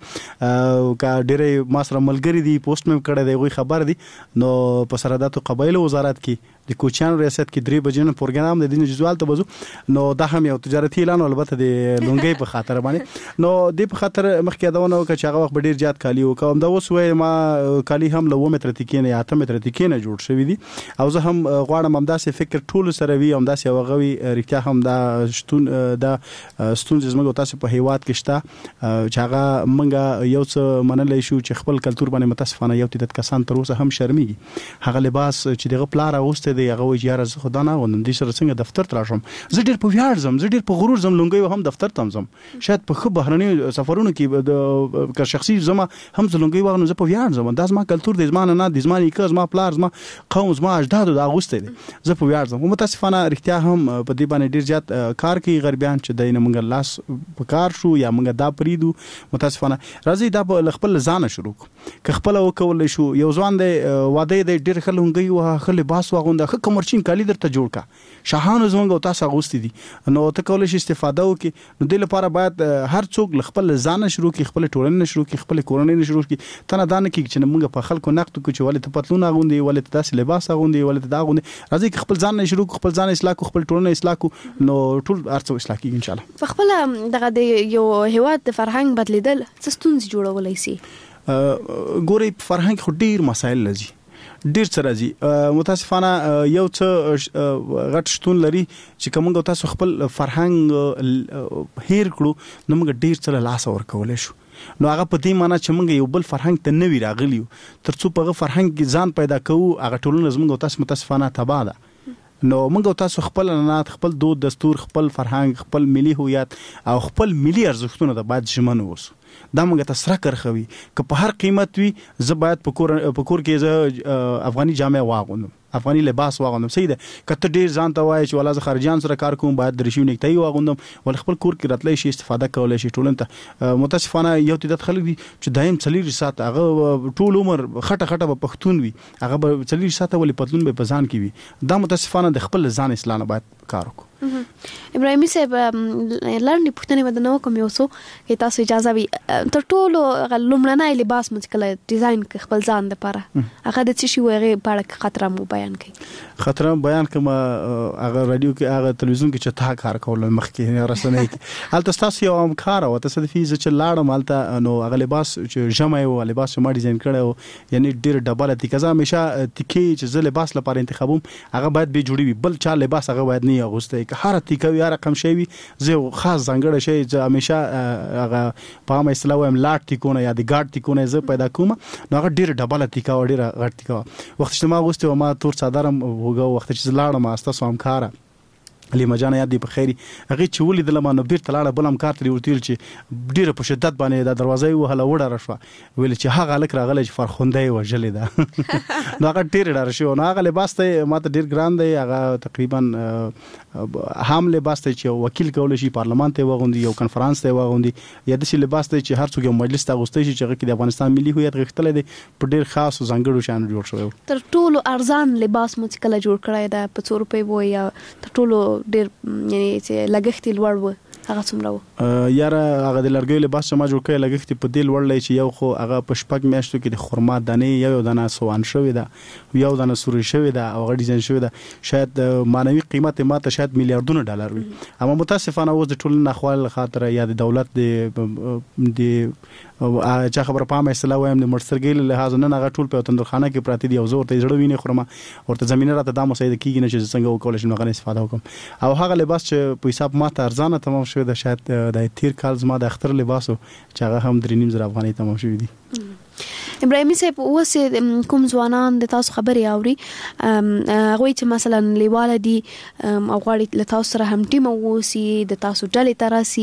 کا ډېرې ما سره ملګری دي پوسټ مې کړی دی غوي خبر دي. نو په سرحداتو قبایلو وزارت کې د کوچیانو ریاست کې 3 بجې نن پروګرام د دین جزوال ته وځو. نو دا هم یو تجارتي اعلان البته د لونګي په خاطر باندې. نو د په خاطر مخکې دا ونه چې هغه وخت ډیر زیات کالی وکوم. دا اوس وای ما کالی هم له 2 متر تکینه یا 8 متر تکینه جوړ شوی دي او زه هم غواړم همداسې فکر ټول سره وي همداسې وغوي رښتیا هم دا شتون دا ستونزې زموږ تاسو په هیواد کې شته چې هغه منګه یو څه منلې شو چې خپل کلتور باندې متاسفانه یو تدت کسان تر اوسه هم شرمېږي. هغه لباس چې دغه پلار اوسته دی هغه وایي یاره زه خدا نه غوندم دې سره څنګه دفتر ته راشم. زه ډېر په ویاړ ځم زه ډېر په غرور ځم لونګي هم دفتر ته ځم. شاید په خو بهرني سفرونو کې د شخصي زما هم لونګي واغنم زه په ویاړ ځم. دا زما کلتور دی زما نه د زما نیکه زما پلار زما قوم زما اجداد د اغوسته دي. زه په ویاړ ځم. متاسفانه رښتیا هم په دې باندې ډېر زیات کار کوي غربیان چې دینه موږ لاس په کار شو یا موږ دا پریدو. متاسفانه راځي دا په خپل ځان شروع که خپل وکول شو یو ځوان دی واده دی ډېر خلونګي واه خل باس واغونده خ کمرچین کالی درته جوړ کا شاهانو زمونږ او تاسو اغوستي دي. نو ته کولای شي استفاده وکړي. نو د لپاره باید هر څوک خپل ځان شروع کړي خپل ټولنه شروع کړي خپل کورنۍ شروع کړي. تنه دانه کې چې موږ په خلکو نقد کوو چې ولې ته پتلون اغوندي ولې ته داسې لباس اغوندي ولې ته دا اغوندي. راځي خپل ځان شروع خپل ځان اصلاح کو خپل ټولنه اصلاح کو نو ټول ارڅو اصلاح کیږي ان شاء الله. په خپل دغه د یو هیواد د فرهنګ بدلیدل څه ستونزې جوړولای شي؟ ګوري فرهنګ خو ډیر مسایل لري ډیر څه راځي. متاسفانه یو څه غټ شتون لري چې کومه تاسو خپل فرهنګ هیر کړو نو موږ ډیر څه لاس ورکولای شو. نو هغه په دې معنی چې موږ یو بل فرهنګ ته نوی راغلیو ترڅو په فرهنګ ځان پیدا کوو هغه ټولنه زموږ تاسو متاسفانه تباہ ده. نو موږ تاسو خپل عنعنات خپل دود دستور خپل فرهنګ خپل ملي هویت او خپل ملي ارزښتونه د باید ژمن اوسو. دا موږ ته سره کرخوي که په هر قیمت وي زه باید په کور کې زه افغاني جامه واغوندم افغاني لباس واغوندم. صحیح ده کته ډیر ځان ته وایي چې ولا زه خارجيان سره کار کوم باید درشي نیکټای واغوندم ول خپل کور کې راتلای شي استفاده کولای شي ټولن ته. متاسفانه یو تدت خلک دي چې دایم 4 ساعت هغه ټول عمر خټه په پښتون وي هغه به 4 ساعت ولې پتلون به پزان کی وي. دا متاسفانه د خپل ځان اصلاح نه باید کار وکړو. ابراهیمي صاحب لاندې پوښتنه ودنه کوم یو څو کې تاسو اجازه وي تر ټولو لومړنی لباس مشکله ډیزاین خپل ځان لپاره هغه د څه شي وغه په خطر مو بیان کړي. خطر بیان کوم هغه رادیو کې هغه تلویزیون کې چې تا کار کول مخکې رسنۍ کې البته تاسو یو امکار او تصادفي چې لاړم البته نو هغه لباس چې جمع او لباس ما ډیزاین کړو یعنی ډیر ډبل تکزا همیشه تکي چې زه لباس لپاره انتخابوم هغه باید به جوړي وي بل چا لباس هغه باید نه اغوسته که هر تکوي هر رقم شي وي زه خاص ځانګړی شي چې همیشه هغه په ما اصطلاح وایم لاټ تکونه یا د ګارد تکونه زه پیدا کوم نو هغه ډیر ډبل تکا او ډیر غټ تکا وخت چې ما غوسته ما تور صدرم وګو وخت چې لاړم استا سوم کار لیما جان یاد دی په خیری هغه چې ولې د لمانو بیر تلاړه بلم کار تری ورتل چې ډیره په شدت باندې د دروازې وهله وړه راشو ویل چې هغه لک راغله چې فرخوندې وجلې ده نو هغه ډیر ډار شو نو هغه لباس ته ماته ډیر ګران دی هغه تقریبا هم لباس ته چې وکیل کول شي پارلمان ته وغوندي یو کنفرانس ته وغوندي یا د شي لباس ته چې هر څوک یو مجلس ته غوښتي شي چې هغه د افغانستان ملي هویت غښتل دي په ډیر خاص او ځانګړو شان جوړ شوی تر ټولو ارزان لباس مو چې کله جوړ کړی دا په 100 روپۍ وو یا تر ټولو ډیر یعنی چې لګښت لوړ و هغه څومره و یاره هغه د لرګي لباس چې ما جوړ کړی لګښت په دې لوړ لای چې یو خو هغه په شپږ میاشتو کې د خرما دانې یو دانه سوان شوی ده یو دانه سوري شوی ده او غړي ډیزاین شوی ده شاید مانوي قیمت ماته شاید میلیارډونه ډالر وي اما متاسفانه اوس د ټولنې نخوال خاطر یا د دولت د چا خبره پامه اصطلاح وایم د مرسترګیل لحاظ نه هغه ټول په تندرخانه کې پراتی دی او زور ته جوړ ویني خرما ورته زمينه راته د مساعده کیږي نه چې څنګه وکول شم غو استفاده وکم او هغه لباس چې په حساب ماته ارزانه تمام شوی د شاید د تیر کال زما د اختر لباسو چې هغه هم 3.5 افغانۍ تمام شوی دی ابراهیمي صاحب اوس کوم ځوانان د تاسو خبرې اوري هغه چې مثلا لیواله دي او غواړي له تاسو سره هم ټیم اوسي د تاسو ډلې تراسي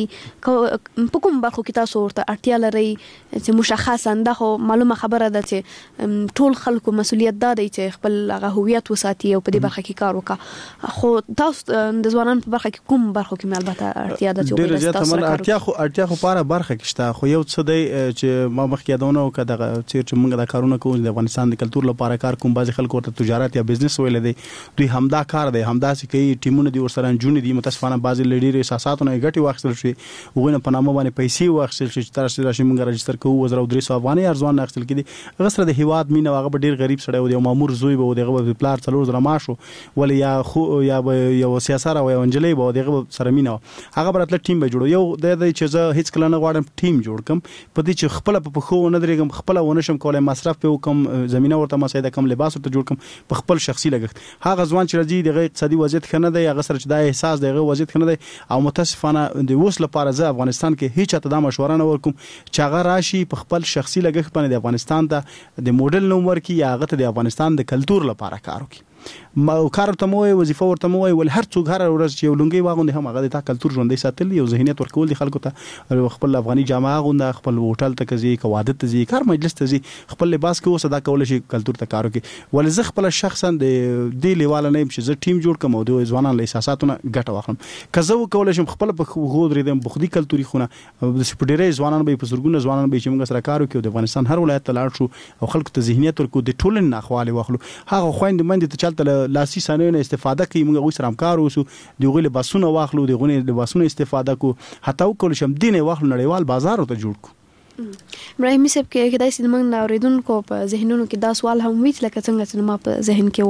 په کوم برخو کې تاسو ورته اړتیا لري چې مشخصا دا معلومه خبره ده چې ټول خلکو مسولیت ده چې خپل هغه هویت وساتي او په دې برخه کې کار وکړي خو تاسو د ځوانانو په برخه کې کوم برخو کې البته اړتیا ده چې تاسو سره اړتیا خو په برخه کې شته خو یو څه دی چې ما مخکې یادونه وکړه چې موږ د کارونه کوو د افغانستان د کلتور لپاره کار کوم بعضی خلکو ورته تجارت یا بزنس ویل دي دوی همدا کار دی همدا چې کوي ټیمونه دي ورسره جون دي متاسفانه بعضی لډیر احساساتونه غټي واخیستل شي وګونه په نامه باندې پیسې واخیستل شي چې تر راشي موږ رجستر کوو 1300 افغانۍ ارزوان اخیستل کړي غسر د هیواد مینه هغه ډیر غریب سړی و د مامور زوی به دغه پلار 3 ماشو ولې یا خو یا یو سیاسره و یو انجلۍ به دغه سره مینه هغه براتله ټیم به جوړو یو د چې زه هیڅ کله نه غواړم ټیم جوړ کم په دې چې خپل په خو نه درېږم خپل ونشم کولای مصرف په کوم زمينه ورته مساعده کم لباس ته جوړ کم په خپل شخصي لګښت هغه ځوان چې راځي دغه اقتصادي وضعیت خنه دی هغه سره چې د احساس دغه وضعیت خنه دی او متاسفانه د وس لپاره زه افغانستان کې هیڅ ته د مشوره نه ورکوم چې هغه راشي په خپل شخصي لګښت باندې د افغانستان ته د موډل نوم ورکي یا هغه ته د افغانستان د کلتور لپاره کار وکړي ما کار ته مو وظیفه ورته مو ول هر څوک هر ورځ چې لونګي واغوندي هم هغه د کلتور ژوندۍ ساتل یو ذهنیت ورکول دي خلکو ته خپل افغاني جامه غونډه خپل هوټل ته کوي کوادت ته ځي کار مجلس ته ځي خپل لباس کې وسدا کول شي کلتور ته کار کوي ول زه خپل شخصا د دې لیواله نه چې زه ټیم جوړ کوم او د ځوانان له احساساتونه ګټه واخلم کزه وکول شم خپل په غوډري د بخدي کلتوري خونه د سپډيري ځوانان به په سرګونه ځوانان به چې موږ سره کار کوي د افغانستان هر ولایت ته لاړ شو او خلکو ته ذهنیت ورکو د ټولن ناخواله واخلو هغه خويند مند ته چلته لاسي نه استفاده کوي موږ غوښ سره همکار اوسو دغه لباسونه واخلو دغه لباسونه استفاده کو حتی وکول شم دینه واخلو نړیوال بازار ته جوړ کو ابراهیمي صاحب کې دای سید موږ اوریدونکو په ذهنونو کې دا سوال هم ویل لکه څنګه چې ما په ذهن کې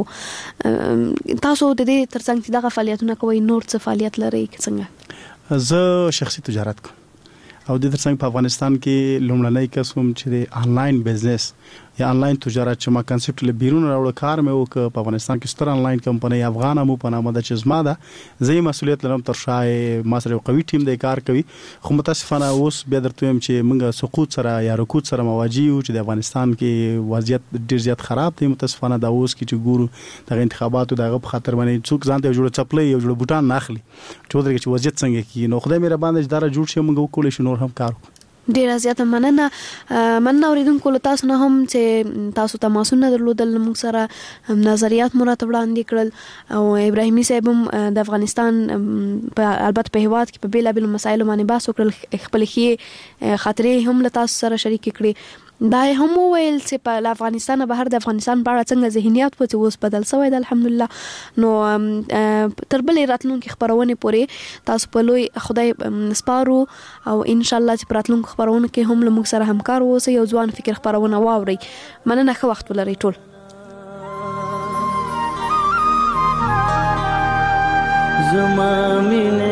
و تاسو د دې ترڅنګ چې دغه فعالیتونه کوي نور څه فعالیت لري څنګه زه شخصي تجارت کوم او د ترڅنګ په افغانستان کې لومړنۍ قسم چې انلاین بزنس یا انلاین تجارت چې ما کنسپټ له بیرون راوړ کار مې وک په افغانستان کې ستر انلاین کمپنۍ افغان مو په نامه د چزما ده زه مسؤلیت لرم تر شای ما سره قوي ټیم د کار کوي خو متاسفانه اوس بیا درته هم چې موږ سقوط سره یا رکود سره مواجه یو چې د افغانستان کې وضعیت ډیر زیات خراب دی متاسفانه دا اوس کې چې ګورو د انتخاباتو دغه په خاطر باندې څوک ځان ته جوړ چپلې یو جوړ بوټان ناخلي چې وضعیت څنګه کی نو خدای مې رباندې دار جوړ شي موږ وکول شي نور هم کار ډیر زیاته مننه اوریدونکو له تاسو نه هم چې تاسو تماسونه درلودل موږ سره نظریات مراتب وړاندې کړل او ابراهیمي صاحب د افغانستان البته په هیواد کې په بیلابل مسایلو باندې بحث وکړل خپل خي خاطرې هم له تاسو سره شریک کړي دا هم ویل چې په افغانستان بهر د افغانستان په اړه څنګه ذهنیت په اوس بدل شوی دی الحمدلله نو تر بلې راتلونکو خبرونه پورې تاسو په لوی خدای سپارو او ان شاء الله چې راتلونکو خبرونه کې هم له موږ سره همکار اوسئ یو ځوان فکر خبرونه واوري مننه ښه وخت ولرئ ټول زما مینه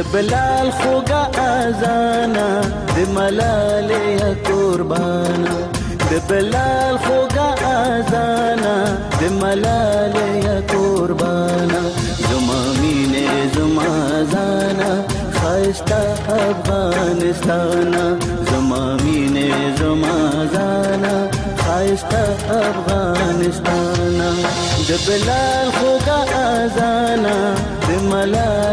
بلال خوږه اذانا د ملالې قربانا د بلال خوږه اذانا د ملالې قربانا زما مینې زما زانا خایسته افغانستان زما مینې زما زانا خایسته افغانستان د بلال خوږه اذانا د ملالې